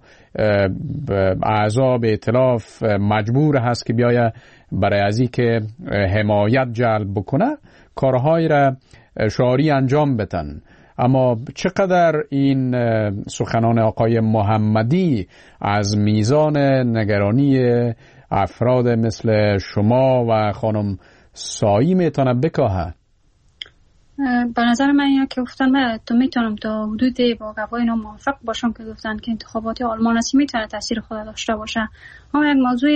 اعضا به ائتلاف مجبور هست که بیایه برای ازی که حمایت جلب بکنه کارهایی را شعاری انجام بدن. اما چقدر این سخنان آقای محمدی از میزان نگرانی افراد مثل شما و خانم سایی میتونه بکاهه؟ به نظر من اینا که گفتن من تو میتونم تا حدودی با گواهی اینا موافق باشم که گفتن که انتخابات آلمان هستی میتونه تاثیر خود داشته باشه. اما یک موضوع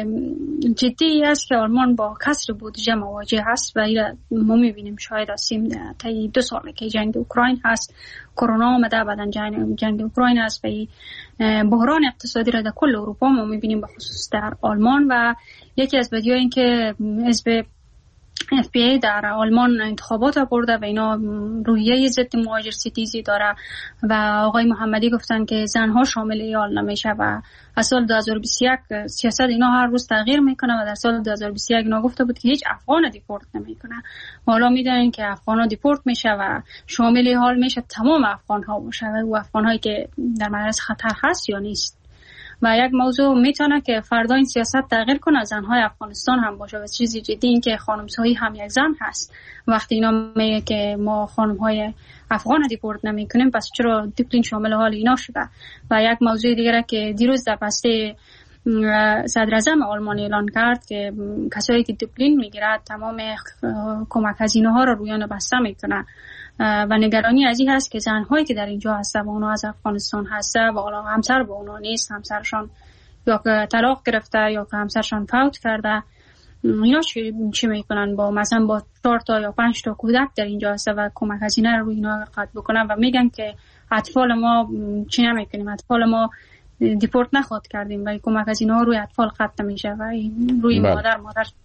جدی است که آلمان با کسر بودجه مواجه هست و ما میبینیم شاید هستیم تا 2 ساله که جنگ اوکراین هست، کرونا آمده، بعدن جنگ اوکراین هست و بحران اقتصادی را در کل اروپا ما میبینیم، به خصوص در آلمان. و یکی از بدیهایی این که حزب FPA در آلمان انتخابات برده و اینا روحیه ضد مهاجر ستیزی داره و آقای محمدی گفتن که زنها شامل ایال نمیشه و از سال 2021 سیاست اینا هر روز تغییر میکنه و در سال 2021 اینا گفته بود که هیچ افغان دیپورت نمیکنه. حالا میدونن که افغان ها دیپورت میشه و شامل حال میشه تمام افغان ها باشه و افغان هایی که در معرض خطر هست یا نیست. و یک موضوع میتونه که فردا این سیاست تغییر کنه، زنهای افغانستان هم باشه و چیزی جدی این که خانم سایی هم یک زن هست. وقتی اینا میگه که ما خانم های افغان دیپورت نمی کنیم پس چرا دیپلین شامل حال اینا شده. و یک موضوع دیگه که دیروز در بسته صدر اعظم آلمان اعلان کرد که کسایی که دیپلین میگیرد تمام کمک هزینه ها رو رویان بسته میکنه و نگرانی از این هست که زنهایی که در اینجا هستن و اونا از افغانستان هستن و حالا همسر با اونا نیست، همسرشان یا که طلاق گرفته یا که همسرشان فوت کرده، اینا چی میکنن؟ با مثلا با 4 تا یا 5 تا کودک در اینجا هستن و کمک هزینه رو اینا قطع بکنن و میگن که اطفال ما چی نمیکنیم، اطفال ما دیپورت نخواد کردیم و کمک هزینه ها روی اطفال قطع میشه و روی مادر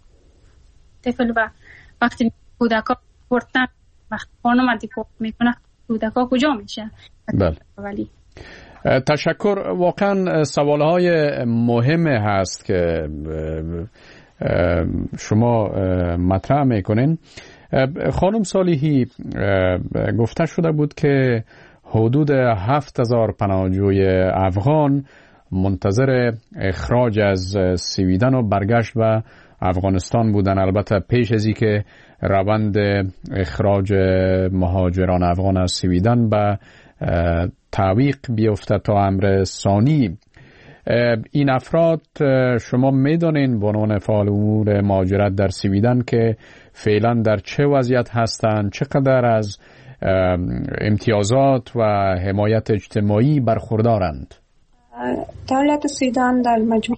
طفل و وقتی کودکا دیپورت وقتی خانم دیپورت میکنه کودکا کجا میشه؟ بله. ولی تشکر. واقعا سوالهای مهم هست که شما مطرح میکنین. خانم صالحی، گفته شده بود که حدود 7000 پناهجوی افغان منتظر اخراج از سویدن و برگشت و افغانستان بودن، البته پیش از این که روند اخراج مهاجران افغان از سویدن به تعویق بیفته تا امر ثانی. این افراد شما میدونین به عنوان فعال امور مهاجرت در سویدن که فعلا در چه وضعیت هستند، چقدر از امتیازات و حمایت اجتماعی برخوردارند؟ دولت سویدن در مجموع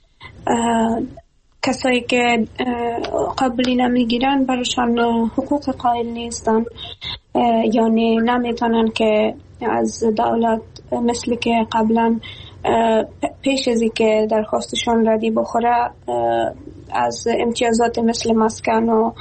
کسایی که قبلی نمیگیرن برشان حقوق قائل نیستن، یعنی نمیتونن که از دولت مثل که قبلا پیش از که درخواستشان ردی بخوره از امتیازات مثل مسکن و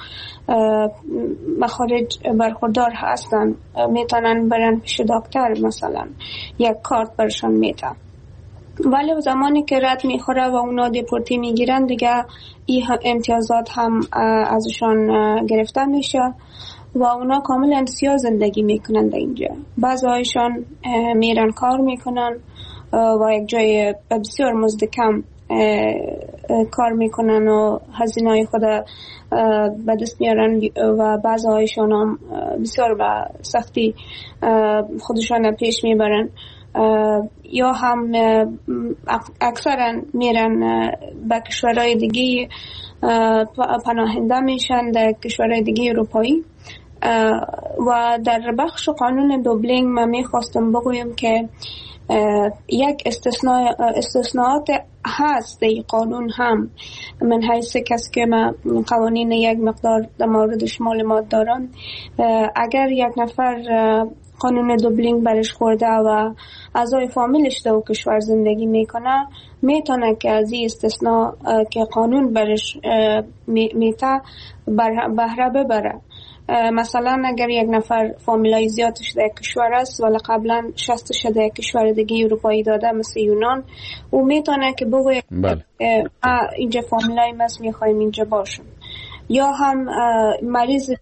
مخارج برخوردار هستن، میتونن برن پیش دکتر، مثلا یک کارت برشان میده. ولی زمانی که رد میخوره و اونا دیپورتی میگیرن دیگه این امتیازات هم ازشان گرفته میشه و اونا کاملا سیاه زندگی میکنن در اینجا. بعضی هایشان میرن کار میکنن و یک جای بسیار مزد کم کار میکنن و هزینه‌های خود به دست میارن و بعضی هایشان هم بسیار به سختی خودشان پیش میبرن یا هم اکثرا میرن به کشورهای دیگه پناهنده میشن در کشورهای دیگه اروپایی و در بخش قانون دوبلینگ من میخواستم بگویم که یک استثناءات هست در قانون هم، من حیث کسی که من قوانین یک مقدار در موردش معلومات دارم. اگر یک نفر قانون دوبلینگ برش خورده و اعضای فامیلش در کشور زندگی میکنه، میتونه که از این استثناء که قانون برش میته بهره ببره. مثلا اگر یک نفر فامیلای زیادش در کشور است ولی قبلا شستش در کشور دیگه اروپایی داده مثل یونان، او میتونه که بگوید اینجا فامیلای ماست میخوایم اینجا باشم. یا هم مریضی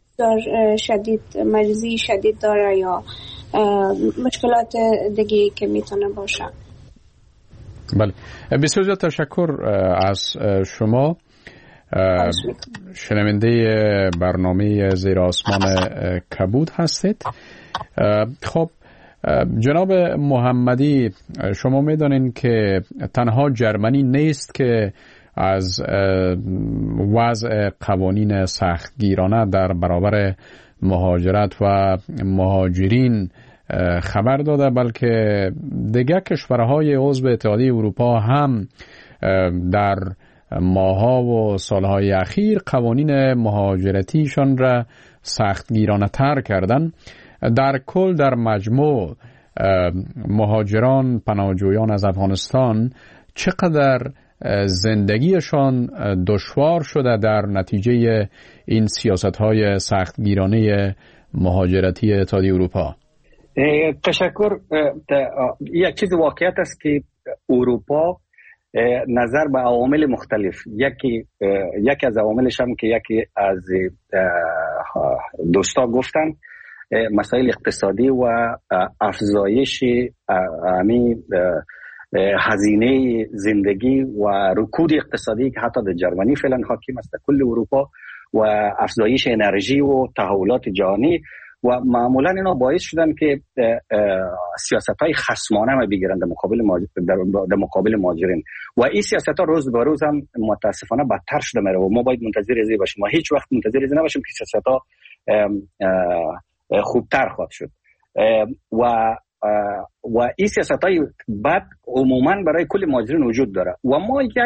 شدید داره یا مشکلات دیگه که میتونه باشه. بله، بسیار زیاد تشکر از شما. شنونده برنامه زیر آسمان کبود هستید. خب جناب محمدی، شما میدانین که تنها جرمنی نیست که از وضع قوانین سختگیرانه در برابر مهاجرت و مهاجرین خبر داده، بلکه دیگر کشورهای عضو اتحادیه اروپا هم در ماه‌ها و سالهای اخیر قوانین مهاجرتیشان را سختگیرانه تر کردن. در کل در مجموع مهاجران پناهجویان از افغانستان چقدر زندگیشان دشوار شده در نتیجه این سیاست‌های سختگیرانه مهاجرتی اتحادیه اروپا؟ تشکر. یک چیز واقعیت است که اروپا نظر به عوامل مختلف، یکی از عواملش هم که یکی از دوستا گفتن مسائل اقتصادی و افزایش هزینه زندگی و رکود اقتصادی که حتی در جرمنی فعلا حاکم است در کل اروپا و افزایش انرژی و تحولات جهانی و معمولا اینا باعث شدن که سیاست‌های خصمانه ما بگیرن در مقابل مهاجرین و این سیاست‌ها روز به روز هم متاسفانه بدتر شده میره و ما باید منتظر از باشیم و هیچ وقت منتظر از نباشیم که سیاست‌ها خوبتر خواهد شد و این سیاست‌های بد عموما برای کل مهاجرین وجود داره و ما یک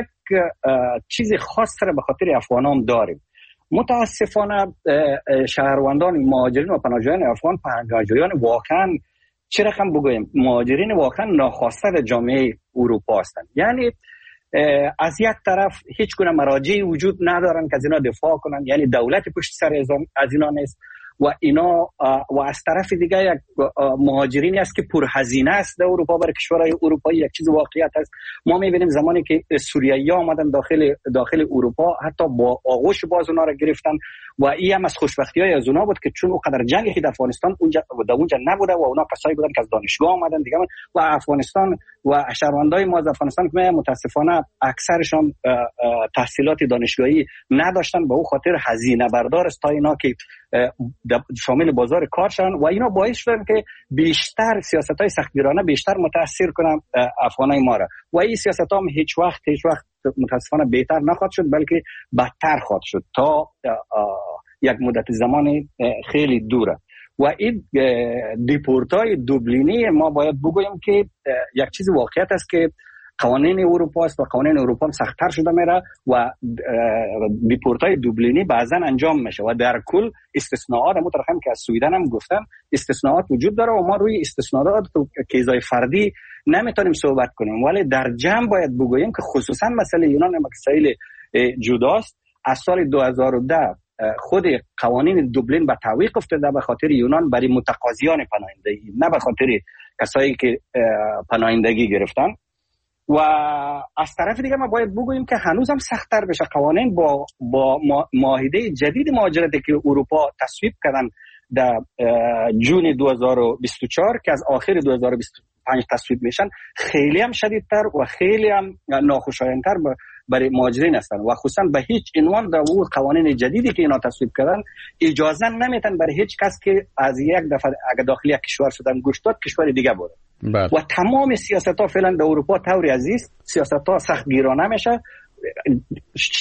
چیز خاص را به خاطر افغانان داریم. متاسفانه شهروندان مهاجرین و پناهجویان افغان پناهجویان واقعا چه رقم بگویم مهاجرین واقعا ناخواسته در جامعه اروپا هستند. یعنی از یک طرف هیچ گونه مراجعی وجود ندارن که از اینا دفاع کنن، یعنی دولت پشت سر از اینا نیست و اینا و از طرف دیگه یک مهاجرینی است که پرهزینه است در اروپا برای کشورهای اروپایی. یک چیز واقعیت است، ما می‌بینیم زمانی که سوریایی‌ها آمدن داخل اروپا حتی با آغوش باز اونا را گرفتن و این هم از خوشبختی‌های از اونا بود که چون اونقدر جنگی در افغانستان اونجا نبوده و اونا کسایی بودن که از دانشگاه آمدن دیگه و افغانستان و شهروندای ما از افغانستان که متاسفانه اکثرشون تحصیلات دانشگاهی نداشتن به اون خاطر هزینه بردار است تا اینا که شامل بازار کار شدن و اینا باعث شدن که بیشتر سیاست‌های سختگیرانه بیشتر متاثر کنن افغانای ما را و این سیاست‌ها هم هیچ وقت متاسفانه بهتر نخواهد شد بلکه بدتر خواهد شد تا یک مدت زمان خیلی دوره. و این دیپورتای دوبلینی ما باید بگویم که یک چیز واقعیت است که قوانین اروپا است و قوانین اروپا هم سخت‌تر شده میره و دیپورتای دوبلینی بعضا انجام میشه و در کل استثناءات مترخم که از سویدن هم گفتن استثناءات وجود داره و ما روی استثناءات کیسای فردی نمیتونیم صحبت کنیم ولی در جمع باید بگوییم که خصوصا مسئله یونان مسائل جداست. از سال 2010 خود قوانین دوبلین به تعویق افتاده به خاطر یونان برای متقاضیان پناهندگی نه به خاطر کسایی که پناهندگی گرفتن و از طرف دیگه ما باید بگوییم که هنوز هم سخت‌تر بشه قوانین با معاهده جدید مهاجرتی که اروپا تصویب کردن در جون 2024 که از آخر 2025 تصویب میشن خیلی هم شدیدتر و خیلی هم ناخوشایندتر برای مهاجرین هستن و خصوصا به هیچ عنوان در اون قوانین جدیدی که اینا تصویب کردن اجازه نمیتن برای هیچ کس که از یک دفعه اگه داخل یک کشور شدن گوش داد کشور دیگه بره. و تمام سیاست‌ها فعلا در اروپا طوری عزیز سیاست‌ها سختگیرانه میشه.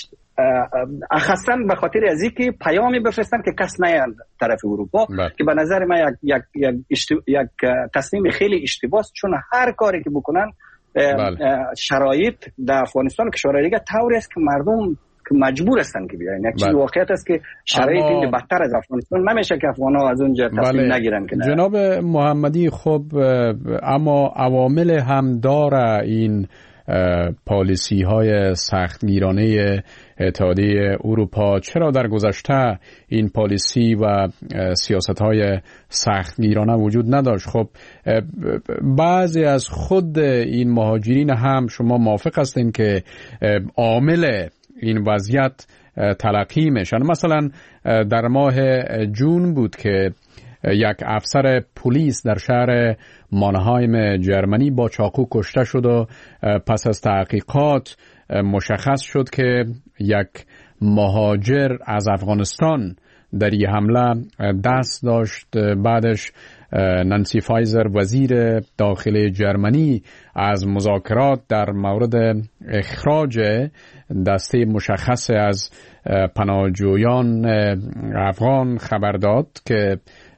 اخصاً به خاطر از اینکه پیامی بفرستن که کس نیاید طرف اروپا که به نظر من یک تصمیم خیلی اشتباهه، چون هر کاری که بکنن شرایط در افغانستان که شرایط دیگه طوری است که مردم مجبور هستن که بیاین. یک چیز واقعیت است که شرایط این بدتر از افغانستان نمیشه که افغان‌ها از اونجا تصمیم نگیرن که جناب محمدی، خب اما عوامل هم داره این پالیسی های سختگیرانه اتحادیه اروپا. چرا در گذشته این پالیسی و سیاست های سختگیرانه وجود نداشت؟ خب بعضی از خود این مهاجرین هم شما موافق هستین که عامل این وضعیت تلقی میشن. مثلا در ماه جون بود که یک افسر پلیس در شهر مانهایم جرمنی با چاقو کشته شد و پس از تحقیقات مشخص شد که یک مهاجر از افغانستان در این حمله دست داشت. بعدش نانسی فایزر وزیر داخلی جرمنی از مذاکرات در مورد اخراج دسته مشخص از پناهجویان افغان خبر داد که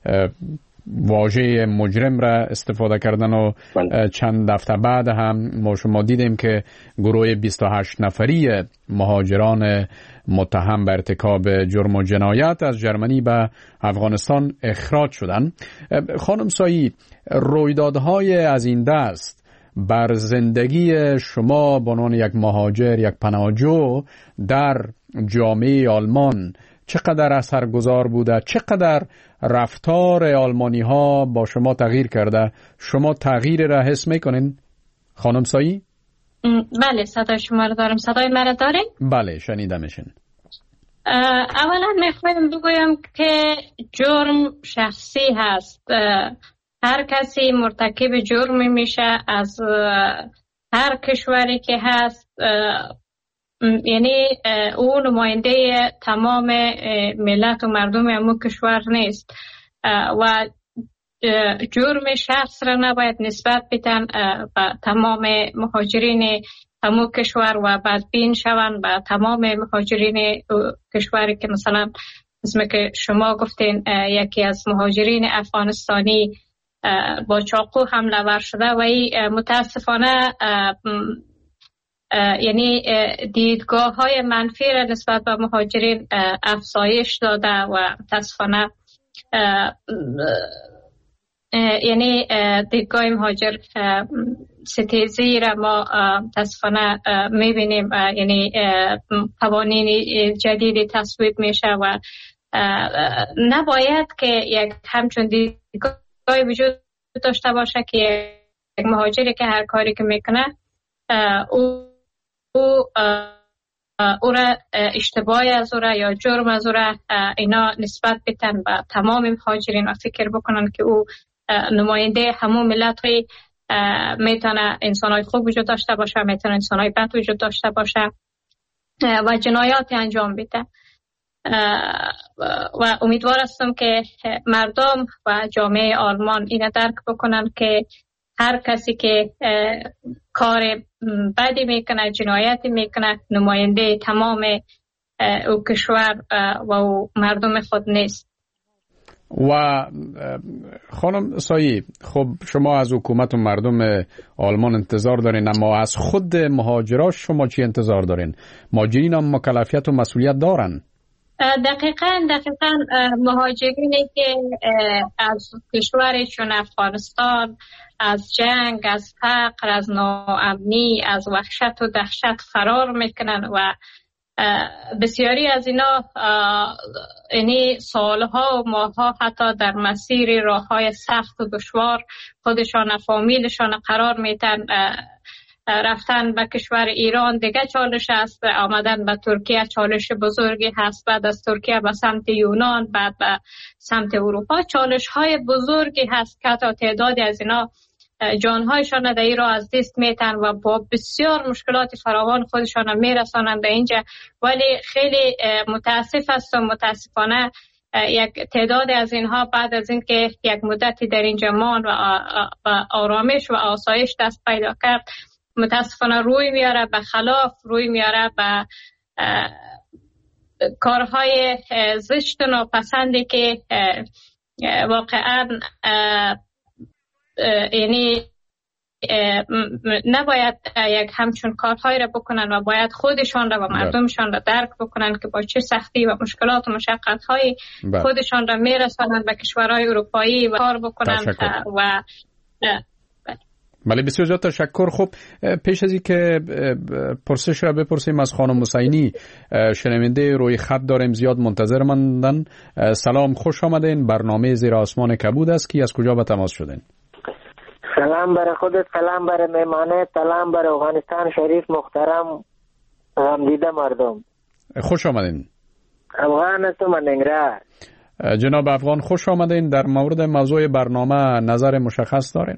واژه مجرم را استفاده کردن و چند هفته بعد هم ما شما دیدیم که گروه 28 نفری مهاجران متهم به ارتکاب جرم و جنایت از جرمنی به افغانستان اخراج شدند. خانم سایی، رویدادهای از این دست بر زندگی شما به عنوان یک مهاجر، یک پناهجو در جامعه آلمان چقدر اثرگذار بوده؟ چقدر رفتار آلمانی ها با شما تغییر کرده؟ شما تغییر را حس میکنین خانم سایی؟ بله، صدای شما رو دارم. صدای مرا دارین؟ بله، شنیدمشین. اولا میخوایم بگویم که جرم شخصی هست. هر کسی مرتکب جرمی میشه از هر کشوری که هست، یعنی او نماینده تمام ملت و مردم همون کشور نیست و جرم شخص را نباید نسبت بدن به تمام مهاجرین همون کشور و بدبین شوند به تمام مهاجرین کشوری که مثلا اسم که شما گفتین یکی از مهاجرین افغانستانی با چاقو حمله ور شده و این متاسفانه یعنی دیدگاه های منفی را نسبت به مهاجرین افزایش داده و متاسفانه یعنی دیدگاه مهاجر ستیزی را ما متاسفانه میبینیم. یعنی قوانین جدیدی تصویب میشه و نباید که یک همچون دیدگاهی وجود داشته باشه که یک مهاجری که هر کاری که میکنه او را اشتباهی از او را یا جرم از او را اینا نسبت بدن به تمام مهاجرین و فکر بکنن که او نماینده همون ملت های میتونه انسانهای خوب وجود داشته باشه، میتونه انسانهای بد وجود داشته باشه و جنایات انجام بده. و امیدوار هستم که مردم و جامعه آلمان اینو درک بکنن که هر کسی که کار بدی میکنه، جنایتی میکنه، نماینده تمام او کشور و او مردم خود نیست. و خانم سایی، خب شما از حکومت و مردم آلمان انتظار دارین، اما از خود مهاجراش شما چی انتظار دارین؟ مهاجرین هم مکلفیت و مسئولیت دارن؟ دقیقاً مهاجرینی که از کشوری چون افغانستان از جنگ، از فقر، از ناامنی، از وحشت و دهشت فرار میکنن و بسیاری از اینا یعنی سالها و ماهها حتی در مسیر راههای سخت و دشوار خودشان، فامیلشان قرار میتن. رفتن به کشور ایران دیگه چالش است، آمدن به ترکیه چالش بزرگی هست، بعد از ترکیه به سمت یونان، بعد به سمت اروپا چالش های بزرگی هست که حتی تعدادی از اینا جانهایشان در این راه از دست میتن و با بسیار مشکلات فراوان خودشان میرسانند به اینجا. ولی خیلی متاسف است و متاسفانه یک تعداد از اینها بعد از اینکه یک مدتی در اینجا ماند و آرامش و آسایش دست پیدا کرد، متاسفانه روی میاره به خلاف، روی میاره به کارهای زشت و ناپسندی که واقعا یعنی نباید یک همچون کارهایی را بکنن و باید خودشان را و مردمشان را درک بکنن که با چه سختی و مشکلات و مشقت‌های خودشان را میرسانند به کشورهای اروپایی و کار بکنن و بله بسیار زیاد تشکر. خب پیش از این که پرسش را بپرسیم از خانم حسینی، شنونده روی خط داریم زیاد منتظر ماندن. سلام، خوش آمدین. برنامه زیر آسمان کبود است. کی از کجا به تماس شدین؟ سلام برای خودت، سلام برای مهمانه، سلام برای افغانستان شریف محترم غمدیده مردم. خوش آمدین. افغان هستم من ننگرهار. جناب افغان خوش آمدین. در مورد موضوع برنامه نظر مشخص دارین؟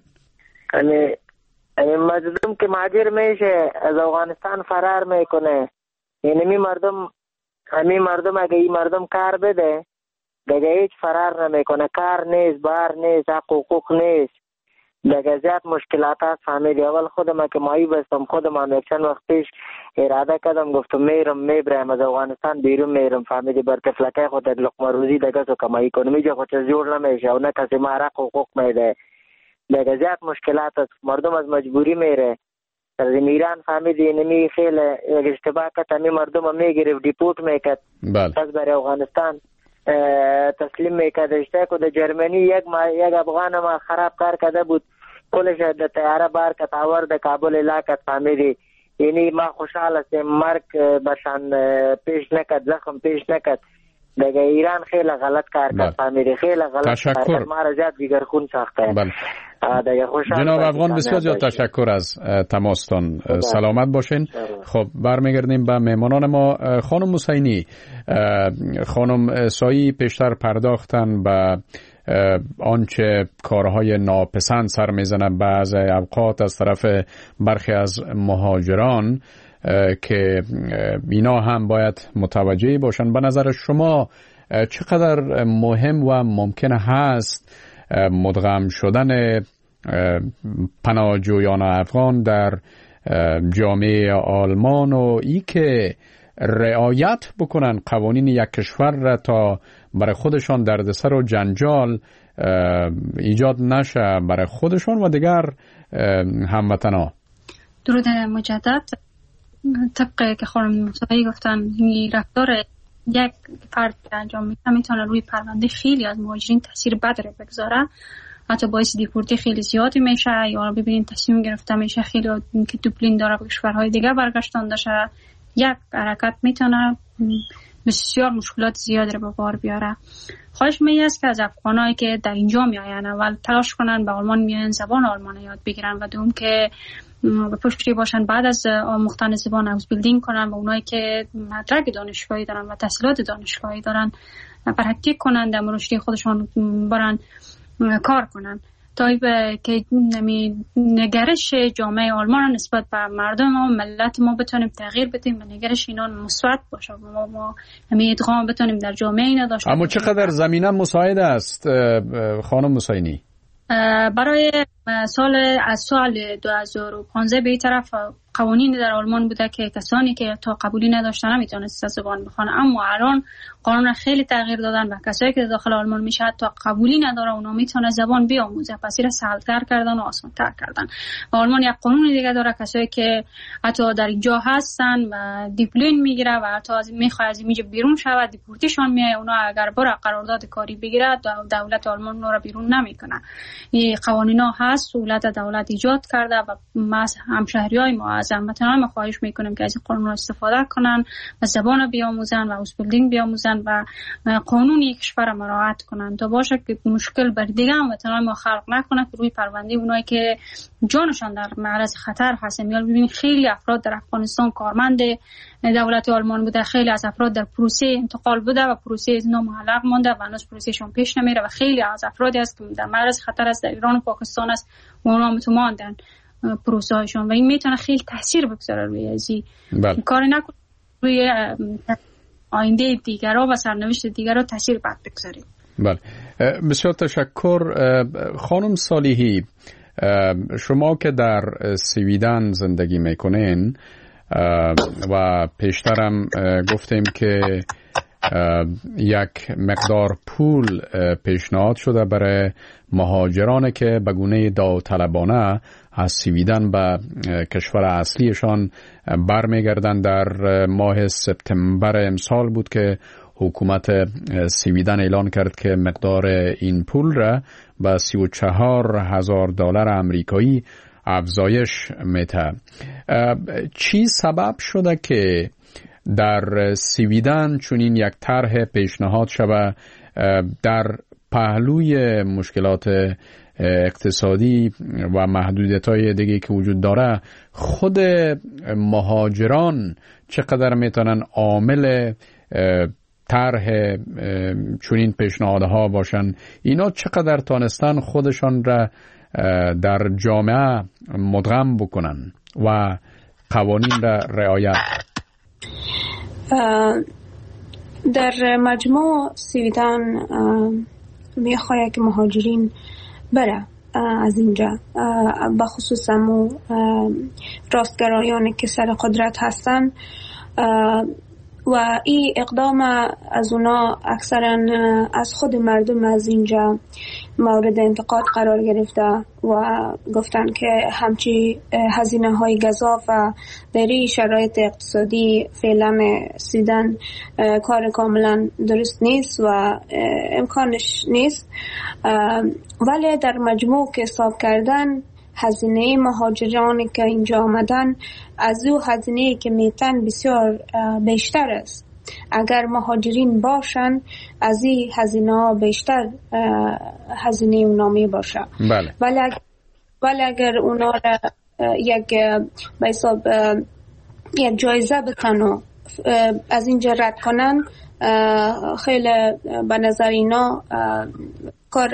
مردم که مهاجر میشه از افغانستان فرار میکنه، یعنی همین مردم اگه این مردم کار بده دیگه هیچ فرار نمیکنه. کار نیست، بار نیست، حقوق نیست، دیگه زیاد مشکلات هست. فهمیدی اول خودم که مایی بستم، خودم یک چند وقت پیش اراده کردم گفتم میبرم از افغانستان بیرون میرم. فهمیدی بر تفلکه خود یک لقمه روزی دیگه سو کمایی کنم، اینجا خود جور نمیشه و نه کسی ما حقوق میده. دیگه زیاد مشکلات هست، مردم از مجبوری میره. از ایران فهمیدی نمی خیلی یک اشتباه کت همی مردم میگرفت دیپورت میکرد، پس برای افغانستان تسلیم میکرد. اشته که در جرمنی یک افغان ما خراب کار کرده بود، کلش در تیاره بار کت آورد کابل علاقت. فهمیدی یعنی ما خوشحال هستیم مرگ برشان پیش نکد، زخم پیش نکد. دیگه ایران خیلی غلط کار کرد. فهمیدی خیلی غلط کار کرد، ما را زیاد دیگر خون ساخته. جناب افغان بسیار زیاد تشکر از تماستان. سلامت باشین. خب برمیگردیم به مهمانان ما. خانم حسینی، خانم سایی پیشتر پرداختن به آنچه کارهای ناپسند سر میزنه بعض اوقات از طرف برخی از مهاجران که اینا هم باید متوجه باشن. به نظر شما چقدر مهم و ممکن هست مدغم شدن پناهجویان افغان در جامعه آلمان و ای که رعایت بکنن قوانین یک کشور را تا برای خودشان دردسر و جنجال ایجاد نشه برای خودشان و دیگر هموطنا؟ درود مجدد. طبقه که خانم موسوی گفتن این رفتار یک فرد انجام میده میتونه روی پرونده خیلی از مهاجرین تاثیر بد رو بگذاره، حتی باعث دیپورتی خیلی زیادی میشه یا ببینین تصمیم گرفته میشه خیلی که دوبلین داره به کشورهای دیگه برگشتن داشته. یک حرکت میتونه بسیار مشکلات زیادی رو به بار بیاره. خواهش است که از افغانایی که در اینجا میاین اول تلاش کنن به آلمان میاین زبان آلمان یاد بگیرن و دوم که به پشتی باشن بعد از آموختن زبان هاوس بیلدینگ کنن و اونایی که مدرک دانشگاهی دارن و تحصیلات دانشگاهی دارن پرکتیک کنن در رشد خودشون برن کار کنن تا که نگرش جامعه آلمان نسبت به مردم و ملت ما بتونیم تغییر بدیم و نگرش اینا مثبت باشه و ما همین ادغام بتونیم در جامعه اینا داشته. اما چقدر زمینه مساعد است خانم حسینی؟ برای از سال 2015 به این طرف قوانین در آلمان بوده که کسانی که تا قبولی نداشتن نمیتونست زبان بخوانن، اما الان قانون خیلی تغییر دادن و کسایی که داخل آلمان میشه تا قبولی نداره اونا میتونه زبان بیاموزه، پس این سهل‌تر کردن و آسان‌تر کردن. و آلمان یک قانون دیگه داره کسایی که حتی در اینجا هستن و دیپلین میگیره و حتی میخواد از اینجا بیرون شود دیپورتیشون میایه، اونا اگر بره قرارداد کاری بگیره دولت آلمان اونا رو بیرون نمیکنه. این قوانینا هست دولت ایجاد کرده و ما همشهریای ما از هموطنان ما خواهش میکنیم که از این قانون استفاده کنن و زبان بیاموزن و هاوس بیلدینگ بیاموزن و قانون یک کشور مراعات کنن تا باشه که مشکل بر دیگه هموطنان ما خلق نکنه که روی پرونده اونایی که جانشان در معرض خطر هست. میال ببینید خیلی افراد در افغانستان کارمند دولت آلمان بوده، خیلی از افراد در پروسه انتقال بوده و پروسه از نامعلق مونده و هنوز پروسهشون پیش نمیره و خیلی از افرادی هست که در معرض خطر است در ایران و پاکستان است و اونا متماندن پروسه هایشون و این میتونه خیلی تاثیر بگذاره روی ازی کار نکنه روی آینده دیگرها و سرنوشت دیگرها تاثیر بد بگذاره. بله بسیار تشکر. خانم صالحی، شما که در سویدن زندگی میکنین و پیشترم گفتیم که یک مقدار پول پیشنهاد شده برای مهاجرانی که به گونه داوطلبانه از سویدن به کشور اصلیشان برمیگردند. در ماه سپتامبر امسال بود که حکومت سویدن اعلان کرد که مقدار این پول را به $34,000 امریکایی افزایش میده. چی سبب شده که در سویدن چنین یک طرح پیشنهاد شود در پهلوی مشکلات اقتصادی و محدودیت‌های دیگه که وجود داره، خود مهاجران چقدر میتونن عامل طرح چنین پیشنهادها باشن؟ اینا چقدر تانستن خودشان را در جامعه مدغم بکنن و قوانین را رعایت؟ در مجموع سویدن میخواد که مهاجرین بره از اینجا، بخصوص همون راستگرایانی که سر قدرت هستن، و این اقدام از اونا اکثرا از خود مردم از اینجا مورد انتقاد قرار گرفته و گفتن که همچی هزینه های گزاف و در شرایط اقتصادی فعلا سویدن کار کاملا درست نیست و امکانش نیست. ولی در مجموع که حساب کردن هزینه مهاجرانی که اینجا آمدن از او هزینه‌ای که میتن بسیار بیشتر است. اگر مهاجرین باشن از این هزینه بیشتر هزینه اونا می باشه. بله. ولی اگر اونا را یک به حساب یک جایزه بتن و از اینجا رد کنن، خیلی به نظر اینا کار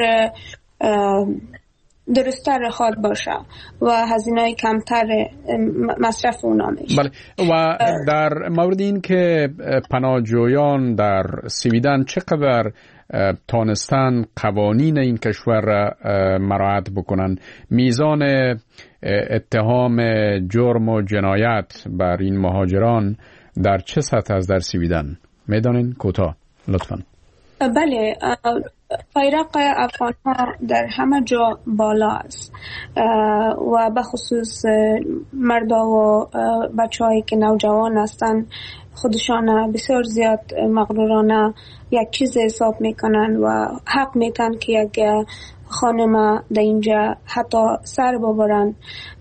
درست‌تر خواهد باشه و هزینه‌های کمتر مصرف اونا میشه. بله. و در مورد این که پناهجویان در سویدن چقدر تانستن قوانین این کشور را مراعات بکنن، میزان اتهام جرم و جنایت بر این مهاجران در چه سطح است در سویدن؟ میدانین کوتاه لطفاً. بله، فایرق افغان ها در همه جا بالا است و بخصوص مردا و بچه هایی که نوجوان هستن خودشان بسیار زیاد مغرورانه یک چیز حساب میکنن و حق میتن که یک خانم در اینجا حتی سر ببرن.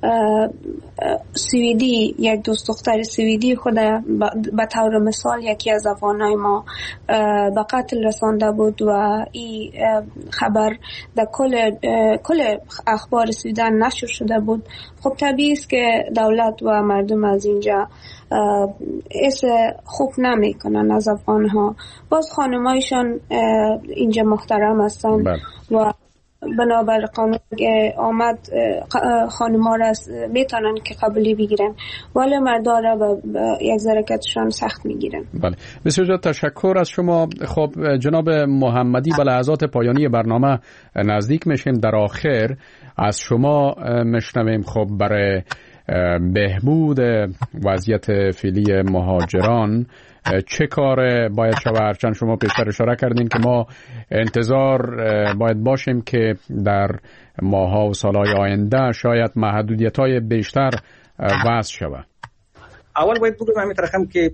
سویدی، یک دوست دختر سویدی خود به طور مثال یکی از افغانای ما به قتل رسانده بود و این خبر در کل اخبار سویدن نشر شده بود. خب طبیعی است که دولت و مردم از اینجا اس خوب نمی کنن از افغان ها. باز خانمایشان اینجا محترم هستن و بنابر قانون آمد خانم‌ها را میتونن که قبولی بگیرن، ولی مردا را به یک ذرکتشان سخت میگیرن. بله، بسیار تشکر از شما. خب جناب محمدی، به لحظات پایانی برنامه نزدیک میشیم. در آخر از شما میشنویم خب برای بهبود وضعیت فعلی مهاجران چه کار باید شود؟ هرچند شما پیشتر اشاره کردین که ما انتظار باید باشیم که در ماها و سالهای آینده شاید محدودیت‌های بیشتر وضع شود. اول باید بگم همین طرفم که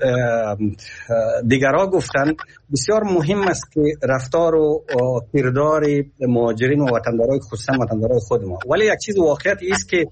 دیگرها گفتن بسیار مهم است که رفتار و کردار مهاجرین و وطندارای خصوصا وطندارای خود ما، ولی یک چیز واقعیت است که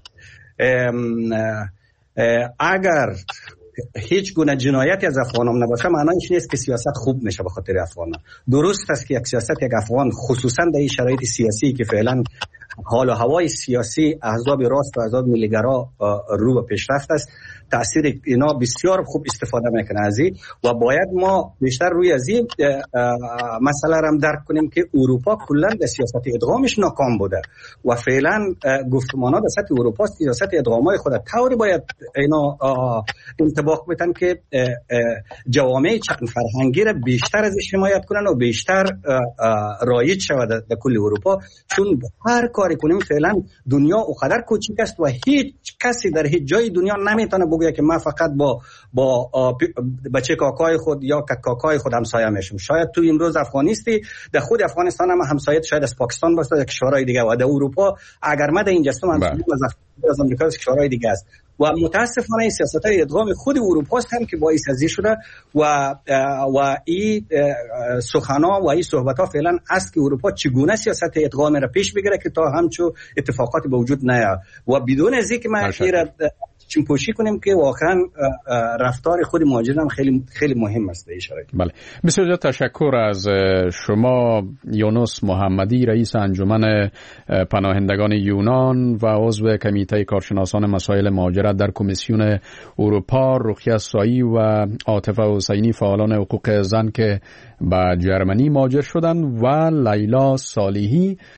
اگر هیچ گونه جنایتی از افغانان نباشه معنیش نیست که سیاست خوب میشه به خاطر افغانان. درست است که یک سیاست یک افغان خصوصا در این شرایط سیاسی که فعلا حال و هوای سیاسی احزاب راست و احزاب ملیگرا رو به پیشرفت است، تأثیر اینا بسیار خوب استفاده میکنه از این و باید ما بیشتر روی از این مسئله را درک کنیم که اروپا کلا در سیاست ادغامش ناکام بوده و فعلا گفتمان‌ها در سطح اروپا سیاست ادغامای خود طوری باید اینا انطباق بدن که جوامع چند فرهنگی را بیشتر ازش حمایت کنن و بیشتر رایج شود در کل اروپا، چون هر کاری کنیم فعلا دنیا اونقدر کوچیک است و هیچ کسی در هیچ جای دنیا نمیتونه بگه که من فقط با بچه کاکای خود یا کاکای خود همسایه میشم. شاید تو امروز افغانیستی در خود افغانستان هم همسایه شاید از پاکستان باشه، در کشورهای دیگه و در اروپا اگر ما در اینجا هستم از آمریکا از کشورهای دیگه است و متاسفانه این سیاست‌های ادغام خود اروپا است هم که باعث ازی شده و این سخنان و این صحبت‌ها فعلا است که اروپا چگونه سیاست ادغام را پیش بگیره که تا همچو اتفاقاتی به وجود نیاد و بدون از اینکه ما چون پوشی کنیم که واقعا رفتار خود مهاجران هم خیلی خیلی مهم است در این شرایط. بله، بسیار تشکر از شما یونس محمدی، رئیس انجمن پناهندگان یونان و عضو کمیته کارشناسان مسائل مهاجرت در کمیسیون اروپا، رقیه سایی و عاطفه حسینی فعالان حقوق زن که به جرمنی مهاجر شدند و لیلا صالحی